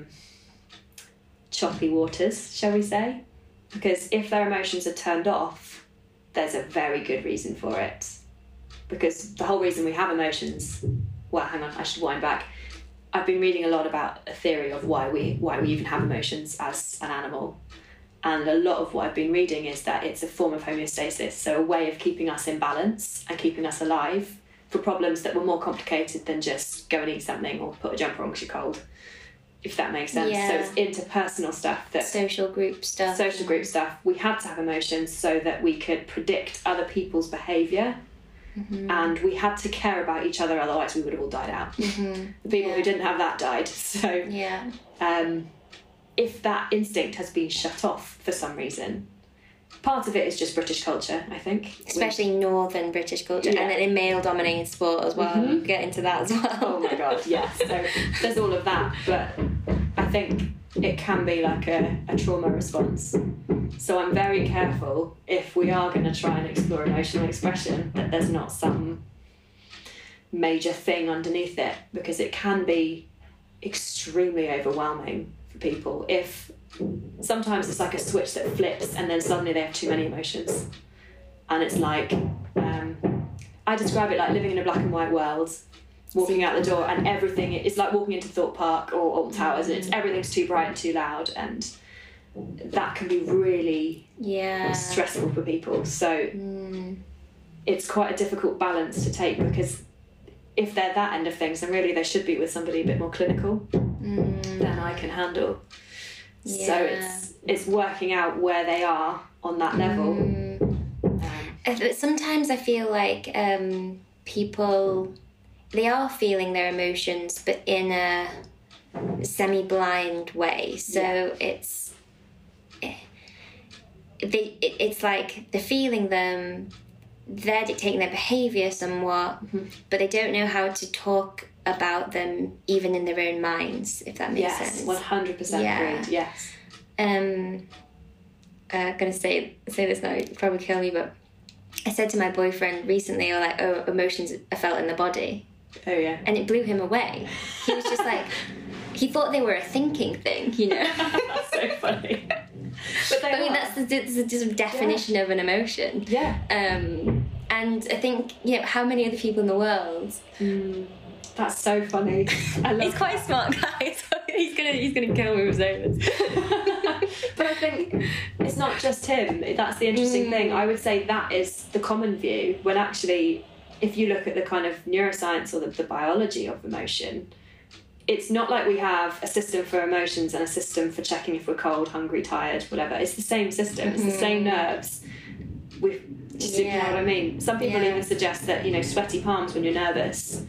choppy waters, shall we say? Because if their emotions are turned off, there's a very good reason for it. Because the whole reason we have emotions... Well, hang on, I should wind back. I've been reading a lot about a theory of why we even have emotions as an animal. And a lot of what I've been reading is that it's a form of homeostasis, so a way of keeping us in balance and keeping us alive for problems that were more complicated than just go and eat something or put a jumper on because you're cold, if that makes sense. Yeah. So it's interpersonal stuff. Social group stuff. We had to have emotions so that we could predict other people's behaviour. And we had to care about each other, otherwise we would have all died out. The people who didn't have that died. So if that instinct has been shut off for some reason, part of it is just British culture, I think. Especially northern British culture, and then in male-dominated sport as well. We'll get into that as well. Oh my god, yes. So there's all of that, but I think it can be like a trauma response. So I'm very careful, if we are going to try and explore emotional expression, that there's not some major thing underneath it, because it can be extremely overwhelming for people. If sometimes it's like a switch that flips and then suddenly they have too many emotions. And it's like, I describe it like living in a black and white world, walking out the door and everything, it's like walking into Thorpe Park or Alton Towers, and everything's too bright and too loud, and that can be really stressful for people. So it's quite a difficult balance to take, because if they're that end of things, then really they should be with somebody a bit more clinical than I can handle. So it's working out where they are on that level. Sometimes I feel like people, they are feeling their emotions, but in a semi-blind way. So it's like they're feeling them, they're dictating their behaviour somewhat, but they don't know how to talk about them even in their own minds, if that makes sense. 100% agreed, yes. I'm going to say this now, it'll probably kill me, but I said to my boyfriend recently, emotions are felt in the body. Oh, yeah. And it blew him away. He was just like, he thought they were a thinking thing, you know? That's so funny. But I mean, that's the definition of an emotion. Yeah. And I think, how many other people in the world... That's so funny. He's quite a smart guy, so he's gonna kill me with those. But I think it's not just him. That's the interesting thing. I would say that is the common view, when actually, if you look at the kind of neuroscience or the biology of emotion, it's not like we have a system for emotions and a system for checking if we're cold, hungry, tired, whatever. It's the same system. It's the same nerves. You know what I mean? Some people even suggest that, sweaty palms when you're nervous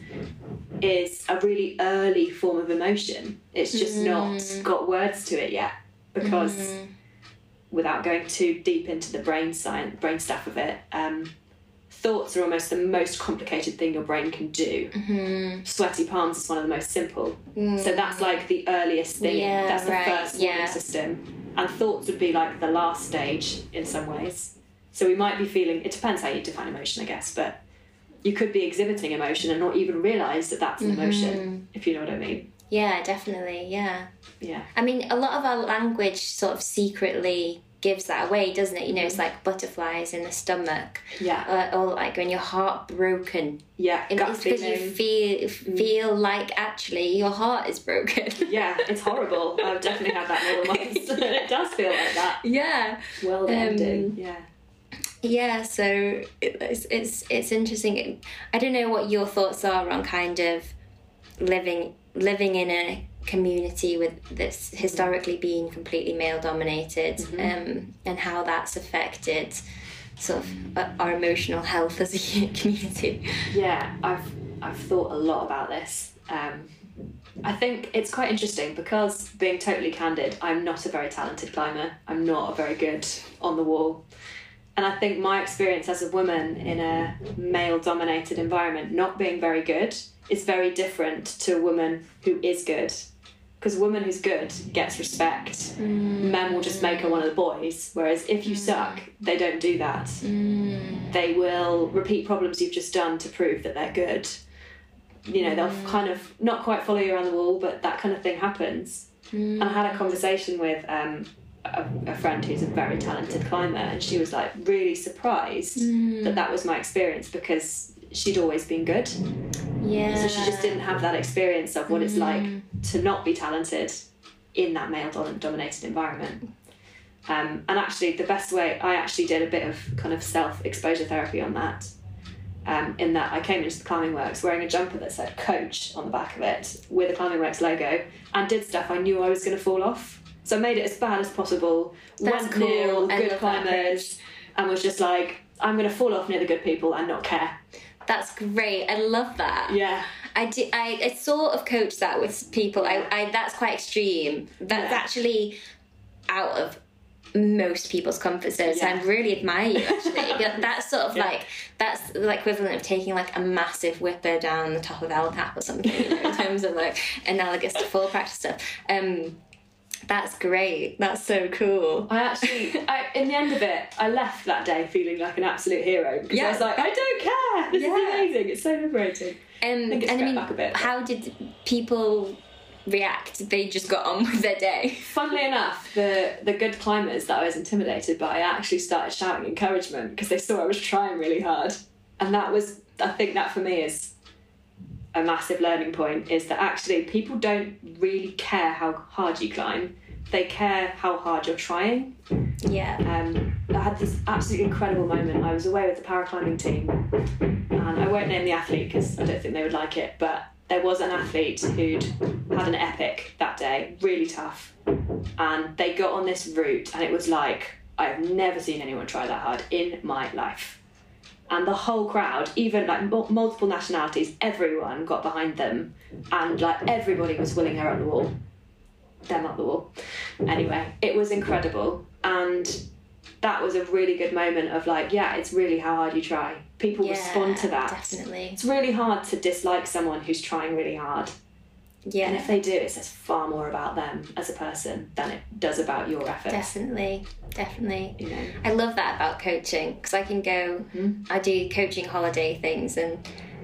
is a really early form of emotion. It's just not got words to it yet, because without going too deep into the brain stuff of it, thoughts are almost the most complicated thing your brain can do. Sweaty palms is one of the most simple. So that's like the earliest thing. That's the first warning system. And thoughts would be like the last stage in some ways. So we might be feeling, it depends how you define emotion, I guess, but you could be exhibiting emotion and not even realise that that's an emotion, if you know what I mean. Yeah, definitely, yeah. Yeah. I mean, a lot of our language sort of secretly gives that away, doesn't it? It's like butterflies in the stomach. Yeah. Or like when your heart broken. Yeah, it's because you feel like actually your heart is broken. Yeah, it's horrible. I've definitely had that more than once. It does feel like that. Yeah. World ending, yeah. Yeah, so it's interesting. I don't know what your thoughts are on kind of living in a community that's historically been completely male dominated, and how that's affected sort of our emotional health as a community. Yeah, I've thought a lot about this. I think it's quite interesting because, being totally candid, I'm not a very talented climber. I'm not a very good on the wall. And I think my experience as a woman in a male-dominated environment not being very good is very different to a woman who is good. Because a woman who's good gets respect. Men will just make her one of the boys. Whereas if you suck, they don't do that. They will repeat problems you've just done to prove that they're good. You know, they'll kind of not quite follow you around the wall, but that kind of thing happens. And I had a conversation with a friend who's a very talented climber, and she was like really surprised that was my experience, because she'd always been good. Yeah. So she just didn't have that experience of what it's like to not be talented in that male-dominated environment. And actually, the best way, I actually did a bit of kind of self-exposure therapy on that. In that I came into the Climbing Works wearing a jumper that said coach on the back of it with a Climbing Works logo, and did stuff I knew I was going to fall off. So I made it as bad as possible, went near all the good climbers, and was just like, I'm going to fall off near the good people and not care. That's great. I love that. Yeah. I sort of coach that with people. I that's quite extreme. That's actually out of most people's comfort zone. So I really admire you, actually. That's sort of like, that's the equivalent of taking like a massive whipper down the top of El Cap or something, you know, in terms of like analogous to full practice stuff. That's great. That's so cool. In the end of it, I left that day feeling like an absolute hero, because I was like, I don't care. This is amazing. It's so liberating. I think it's back a bit. How did people react? They just got on with their day. Funnily enough, the good climbers that I was intimidated by actually started shouting encouragement because they saw I was trying really hard. And I think that for me is a massive learning point, is that actually people don't really care how hard you climb. They care how hard you're trying. Yeah. I had this absolutely incredible moment. I was away with the paraclimbing team, and I won't name the athlete because I don't think they would like it, but there was an athlete who'd had an epic that day, really tough, and they got on this route, and it was like, I've never seen anyone try that hard in my life. And the whole crowd, even like multiple nationalities, everyone got behind them, and like everybody was willing her up the wall. Them up the wall. Anyway, it was incredible, and that was a really good moment of like, yeah, it's really how hard you try. People respond to that. Definitely. It's really hard to dislike someone who's trying really hard. Yeah. And if they do, it says far more about them as a person than it does about your efforts. Definitely. You know? I love that about coaching, because I can go, I do coaching holiday things, and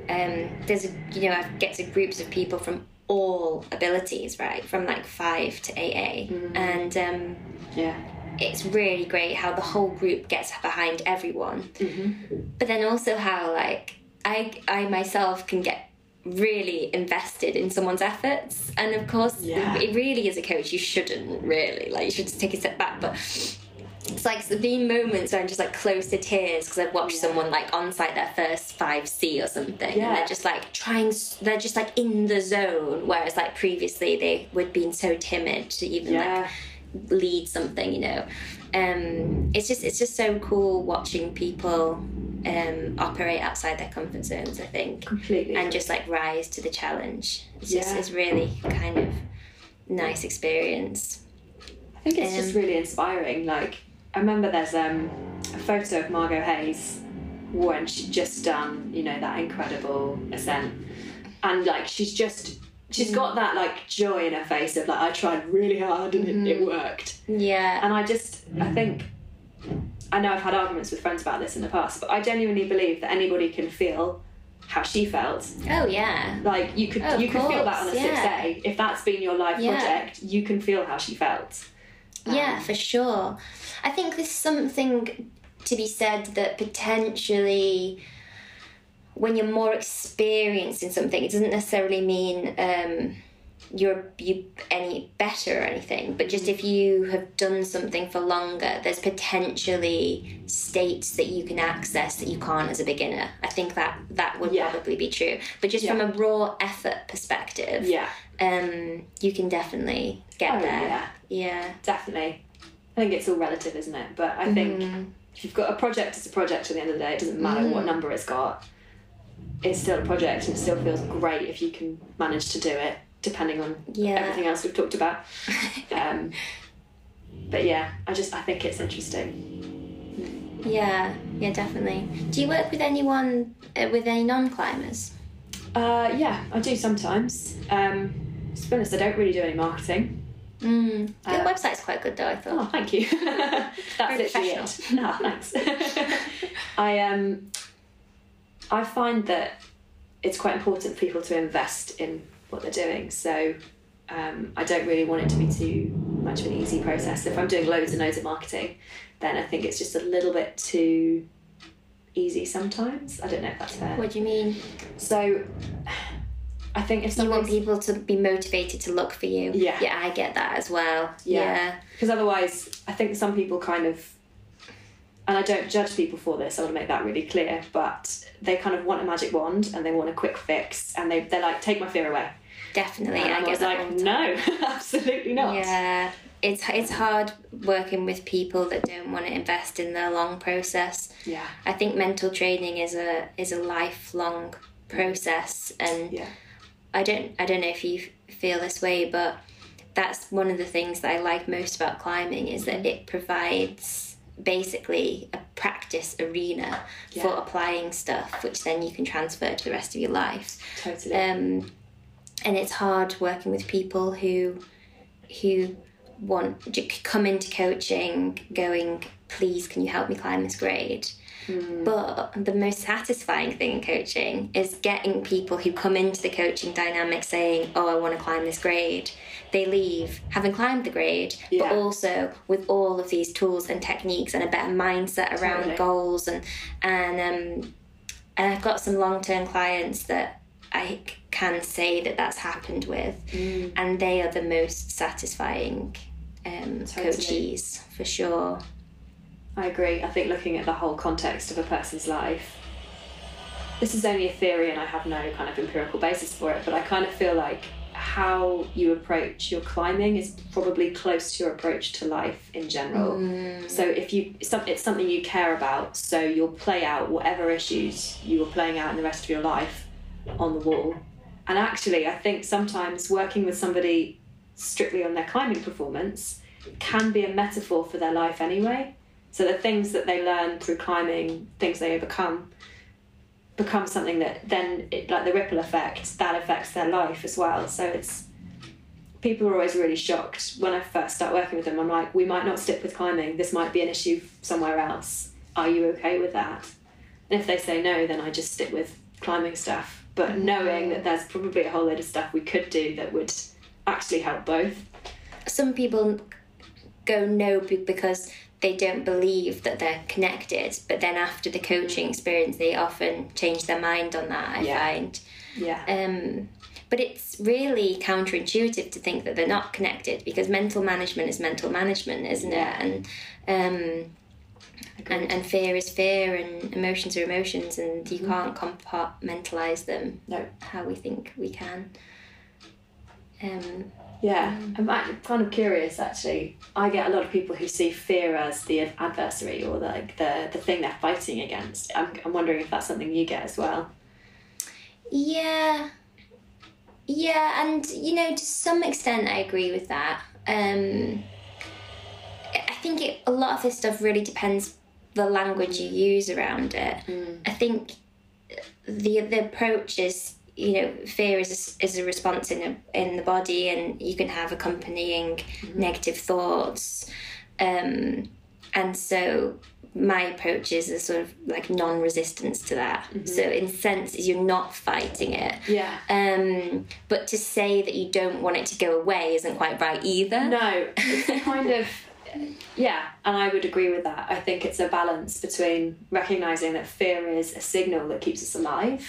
I get to groups of people from all abilities, right? From like 5 to AA. And it's really great how the whole group gets behind everyone. But then also how like I myself can get really invested in someone's efforts, and of course it really, as a coach, you shouldn't really, like, you should just take a step back, but it's like the been moments where I'm just like close to tears because I've watched someone like on site their first 5C or something, and they're just like they're just like in the zone, whereas like previously they would been so timid to even like lead something, you know. It's just so cool watching people operate outside their comfort zones, I think. Completely. And just like rise to the challenge. It's really kind of nice experience. I think it's just really inspiring. Like, I remember there's a photo of Margot Hayes when she'd just done, you know, that incredible ascent, and like she's got that like joy in her face of like, I tried really hard and it worked. Yeah. And I think, I know I've had arguments with friends about this in the past, but I genuinely believe that anybody can feel how she felt. Oh yeah. Like you could feel that on a 6A. If that's been your life project, you can feel how she felt. Yeah, for sure. I think there's something to be said that potentially when you're more experienced in something, it doesn't necessarily mean you any better or anything, but just if you have done something for longer, there's potentially states that you can access that you can't as a beginner. I think that would probably be true. But just from a raw effort perspective, you can definitely get there. Yeah, definitely. I think it's all relative, isn't it? But I think if you've got a project, it's a project at the end of the day. It doesn't matter what number it's got. It's still a project, and it still feels great if you can manage to do it, depending on everything else we've talked about. But yeah, I think it's interesting. Yeah, definitely. Do you work with anyone, with any non-climbers? Yeah, I do sometimes. To be honest, I don't really do any marketing. Your website's quite good though, I thought. Oh, thank you. That's literally it. No, thanks. I find that it's quite important for people to invest in what they're doing. So I don't really want it to be too much of an easy process. If I'm doing loads and loads of marketing, then I think it's just a little bit too easy sometimes. I don't know if that's fair. What do you mean? So I think if you want people to be motivated to look for you. Yeah, I get that as well. Yeah. Because otherwise, I think some people kind of, and I don't judge people for this, I want to make that really clear, but they kind of want a magic wand and they want a quick fix, and they're like, take my fear away. Definitely. And I was like, no, absolutely not. Yeah. It's hard working with people that don't want to invest in the long process. Yeah. I think mental training is a lifelong process, and I don't know if you feel this way, but that's one of the things that I like most about climbing is that it provides basically a practice arena for applying stuff, which then you can transfer to the rest of your life. Totally. And it's hard working with people who want to come into coaching going, please, can you help me climb this grade? But the most satisfying thing in coaching is getting people who come into the coaching dynamic saying, oh, I want to climb this grade. They leave having climbed the grade, but also with all of these tools and techniques and a better mindset around goals. And I've got some long-term clients that I can say that that's happened with, and they are the most satisfying coachees, for sure. I agree. I think looking at the whole context of a person's life, this is only a theory and I have no kind of empirical basis for it, but I kind of feel like how you approach your climbing is probably close to your approach to life in general. So if it's something you care about, so you'll play out whatever issues you were playing out in the rest of your life on the wall. And actually, I think sometimes working with somebody strictly on their climbing performance can be a metaphor for their life anyway. So the things that they learn through climbing, things they overcome, become something that then, like the ripple effect, that affects their life as well. So people are always really shocked when I first start working with them. I'm like, we might not stick with climbing. This might be an issue somewhere else. Are you okay with that? And if they say no, then I just stick with climbing stuff. But knowing that there's probably a whole load of stuff we could do that would actually help both. Some people go no because they don't believe that they're connected, but then after the coaching experience they often change their mind on that, I find. But it's really counterintuitive to think that they're not connected, because mental management is mental management, isn't it? And fear is fear, and emotions are emotions, and you can't compartmentalise them how we think we can. I'm kind of curious actually. I get a lot of people who see fear as the adversary, or like the thing they're fighting against. I'm wondering if that's something you get as well. Yeah, and to some extent I agree with that. I think a lot of this stuff really depends the language you use around it. I think the approach is, fear is a response in the body, and you can have accompanying negative thoughts. And so my approach is a sort of like non-resistance to that. So in sense, you're not fighting it. But to say that you don't want it to go away isn't quite right either. No, it's kind of... Yeah, and I would agree with that. I think it's a balance between recognising that fear is a signal that keeps us alive,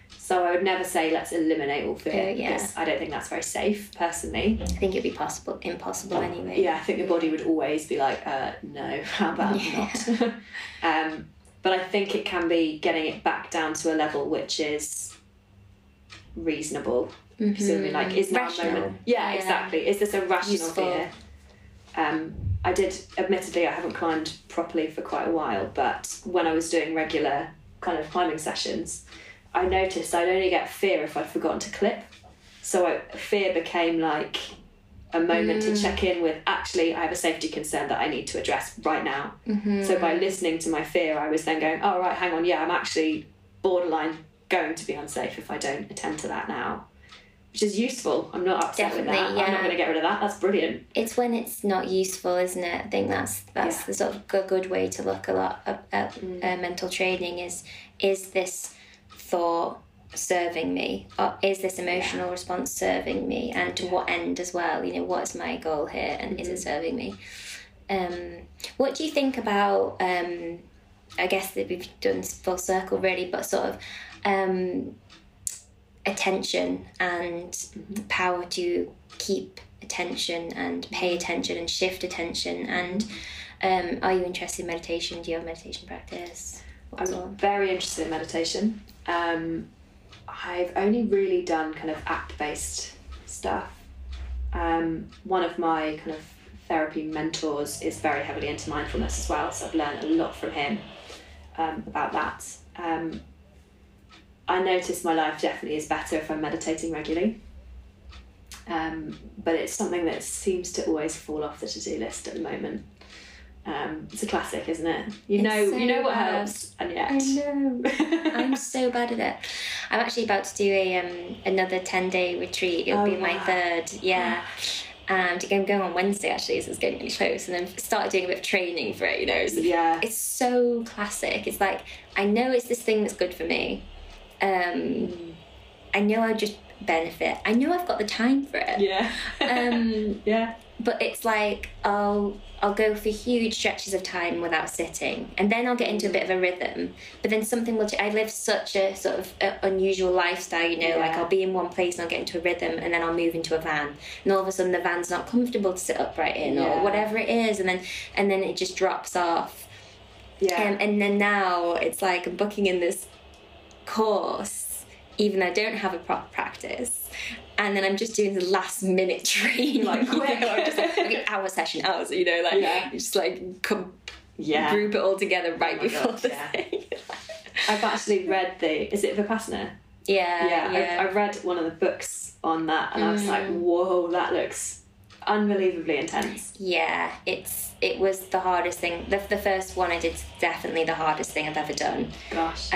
So I would never say let's eliminate all fear, Yeah. because I don't think that's very safe, personally. I think it'd be impossible anyway. Yeah, I think the body would always be like, no, how about not? But I think it can be getting it back down to a level which is reasonable. Mm-hmm. So I mean, like, is now Rational. a moment? Yeah, exactly. Is this a rational Useful. fear? Admittedly, I haven't climbed properly for quite a while, but when I was doing regular kind of climbing sessions, I noticed I'd only get fear if I'd forgotten to clip. So fear became like a moment to check in with, actually, I have a safety concern that I need to address right now. Mm-hmm. So by listening to my fear, I was then going, oh, right, hang on, yeah, I'm actually borderline going to be unsafe if I don't attend to that now. Which is useful. I'm not upset with that. Definitely, yeah. I'm not going to get rid of that. That's brilliant. It's when it's not useful, isn't it? I think that's the sort of good way to look at mental training is this thought serving me, or is this emotional response serving me, and to what end as well? You know, what's my goal here, and is it serving me? What do you think about I guess that we've done full circle really, but sort of attention and the power to keep attention and pay attention and shift attention, and are you interested in meditation? Do you have a meditation practice? I'm very interested in meditation. I've only really done kind of app-based stuff. One of my kind of therapy mentors is very heavily into mindfulness as well, so I've learned a lot from him about that. I notice my life definitely is better if I'm meditating regularly, but it's something that seems to always fall off the to-do list at the moment. It's a classic, isn't it? You know what helps, and yet I know. I'm so bad at it. I'm actually about to do another 10-day retreat. It'll be my third, and I'm going on Wednesday actually, so it's getting really close. And then started doing a bit of training for it. You know, it's so classic. It's like, I know it's this thing that's good for me. I know I just benefit. I know I've got the time for it. Yeah. But it's like I'll go for huge stretches of time without sitting, and then I'll get into a bit of a rhythm. But then something will. I live such a sort of unusual lifestyle, you know. Like I'll be in one place and I'll get into a rhythm, and then I'll move into a van, and all of a sudden the van's not comfortable to sit upright in, or whatever it is, and then it just drops off. And then now it's like I'm booking in this course, even though I don't have a proper practice, and then I'm just doing the last minute training, like quick. I'm just like, okay, hour session, hours, you know, like you just like group it all together right before the thing. I've actually read is it Vipassana? I've read one of the books on that, and I was like, whoa, that looks unbelievably intense. Yeah, it was the hardest thing. The first one I did is definitely the hardest thing I've ever done. Gosh.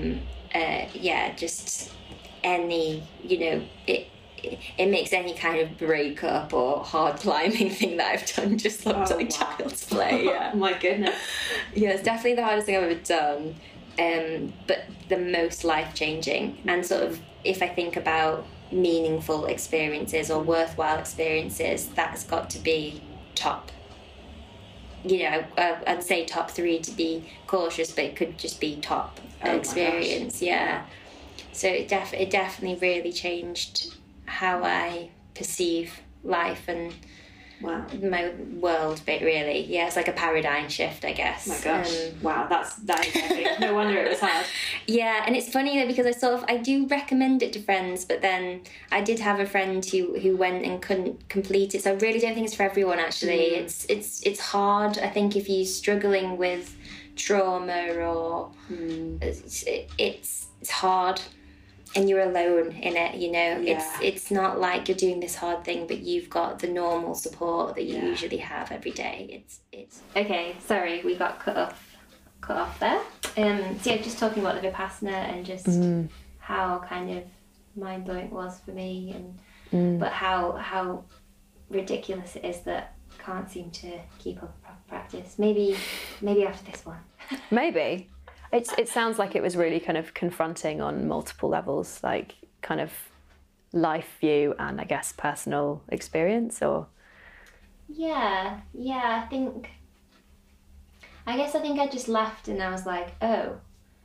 Just any, you know, it makes any kind of breakup or hard climbing thing that I've done just look like child's play. Yeah. Oh my goodness. Yeah, it's definitely the hardest thing I've ever done, but the most life-changing. And sort of, if I think about meaningful experiences or worthwhile experiences, that's got to be top. You know, I'd say top 3 to be cautious, but it could just be top experience. Yeah. So it definitely really changed how I perceive life and my world bit, really. Yeah, it's like a paradigm shift, I guess. Oh my gosh. Wow, that is heavy. No wonder it was hard. Yeah, and it's funny though, because I do recommend it to friends, but then I did have a friend who went and couldn't complete it, so I really don't think it's for everyone, actually. It's hard, I think, if you're struggling with trauma or it's hard. And you're alone in it, you know. It's not like you're doing this hard thing, but you've got the normal support that you usually have every day. It's okay. Sorry, we got cut off there. So yeah, just talking about the Vipassana and just how kind of mind blowing it was for me, and but how ridiculous it is that I can't seem to keep up a proper practice. Maybe after this one. Maybe. It sounds like it was really kind of confronting on multiple levels, like kind of life view and I guess personal experience, or... Yeah, I think I just left and I was like, oh,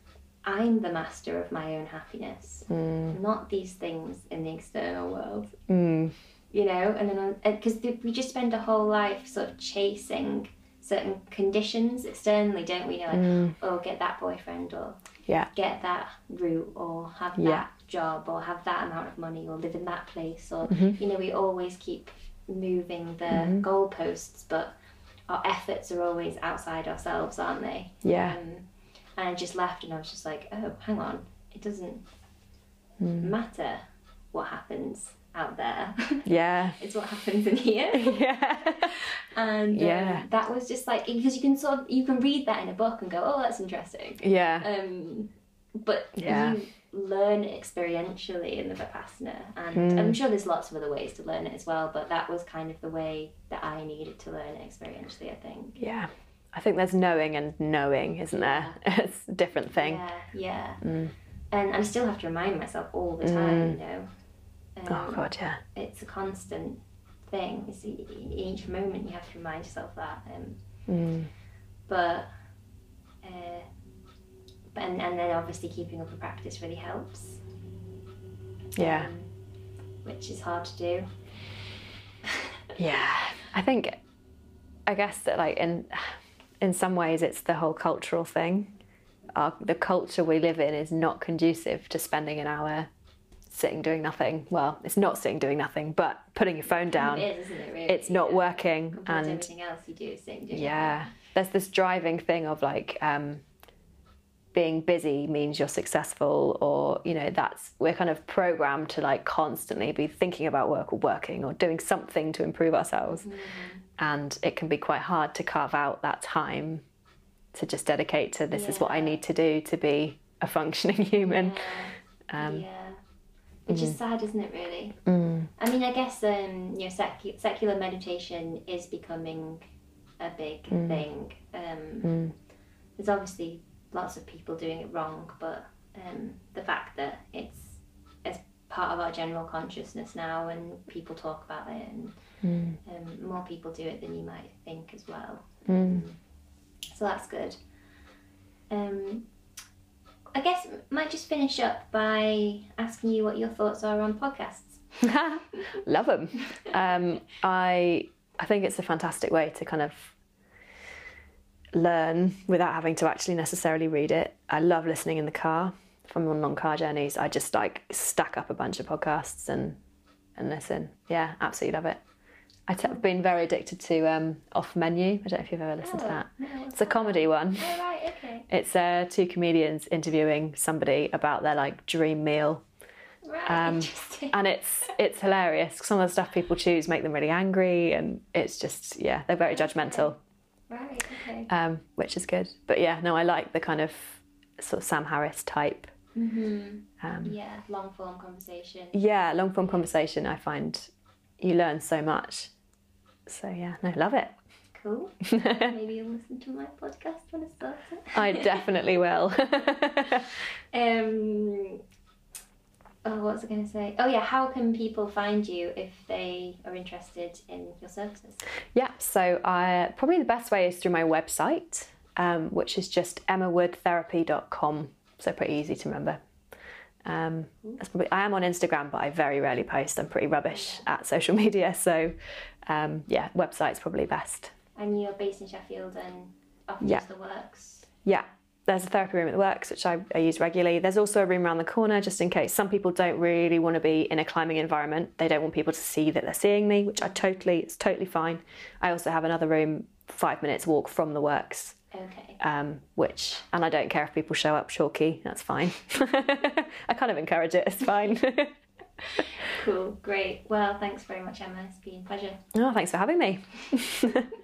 I'm the master of my own happiness, not these things in the external world. You know, and then because we just spend a whole life sort of chasing certain conditions externally, don't we? You know, like, oh, get that boyfriend, or get that route, or have that job, or have that amount of money, or live in that place, or you know, we always keep moving the goalposts, but our efforts are always outside ourselves, aren't they? And I just left, and I was just like, oh, hang on, it doesn't matter what happens out there. It's what happens in here. And that was just like, because you can read that in a book and go, oh, that's interesting. But you learn it experientially in the Vipassana, and I'm sure there's lots of other ways to learn it as well, but that was kind of the way that I needed to learn it experientially, I think. I think there's knowing and knowing, isn't there? It's a different thing. And I still have to remind myself all the time, you know. Oh God, it's a constant thing. It's each moment you have to remind yourself that. But and then obviously keeping up a practice really helps. Which is hard to do. I guess that, like, in some ways it's the whole cultural thing. The culture we live in is not conducive to spending an hour sitting doing nothing. Well, it's not sitting doing nothing, but putting your phone down. It is, isn't it, really? It's not working. And everything else you do is sitting doing nothing. There's this driving thing of like being busy means you're successful, or, you know, we're kind of programmed to like constantly be thinking about work or working or doing something to improve ourselves. And it can be quite hard to carve out that time to just dedicate to this is what I need to do to be a functioning human. Which is sad, isn't it, really? I mean, I guess you know, secular meditation is becoming a big thing. There's obviously lots of people doing it wrong, but the fact that it's as part of our general consciousness now, and people talk about it, and more people do it than you might think as well. So that's good. I guess might just finish up by asking you what your thoughts are on podcasts. Love them. I think it's a fantastic way to kind of learn without having to actually necessarily read it. I love listening in the car. If I'm on long car journeys, I just like stack up a bunch of podcasts and listen. Yeah, absolutely love it. I've been very addicted to Off Menu. I don't know if you've ever listened to that. No, it's a comedy one. Oh, right, okay. It's two comedians interviewing somebody about their like dream meal. Right, interesting. And it's hilarious. Some of the stuff people choose make them really angry, and it's just, they're very judgmental. Right, okay. Which is good. But I like the kind of sort of Sam Harris type. Long form conversation. Yeah, long form conversation. I find you learn so much. So love it. Cool. Maybe you'll listen to my podcast when it starts. I definitely will. What was I going to say? Oh yeah, how can people find you if they are interested in your services? Yeah, so probably the best way is through my website, which is just emmawoodtherapy.com. So pretty easy to remember. I am on Instagram, but I very rarely post. I'm pretty rubbish at social media, so website's probably best. And you're based in Sheffield and often use the Works? Yeah, there's a therapy room at the Works, which I use regularly. There's also a room around the corner, just in case. Some people don't really want to be in a climbing environment. They don't want people to see that they're seeing me, which it's totally fine. I also have another room 5 minutes walk from the Works. Okay. And I don't care if people show up chalky, that's fine. I kind of encourage it, it's fine. Cool, great. Well, thanks very much, Emma. It's been a pleasure. Oh, thanks for having me.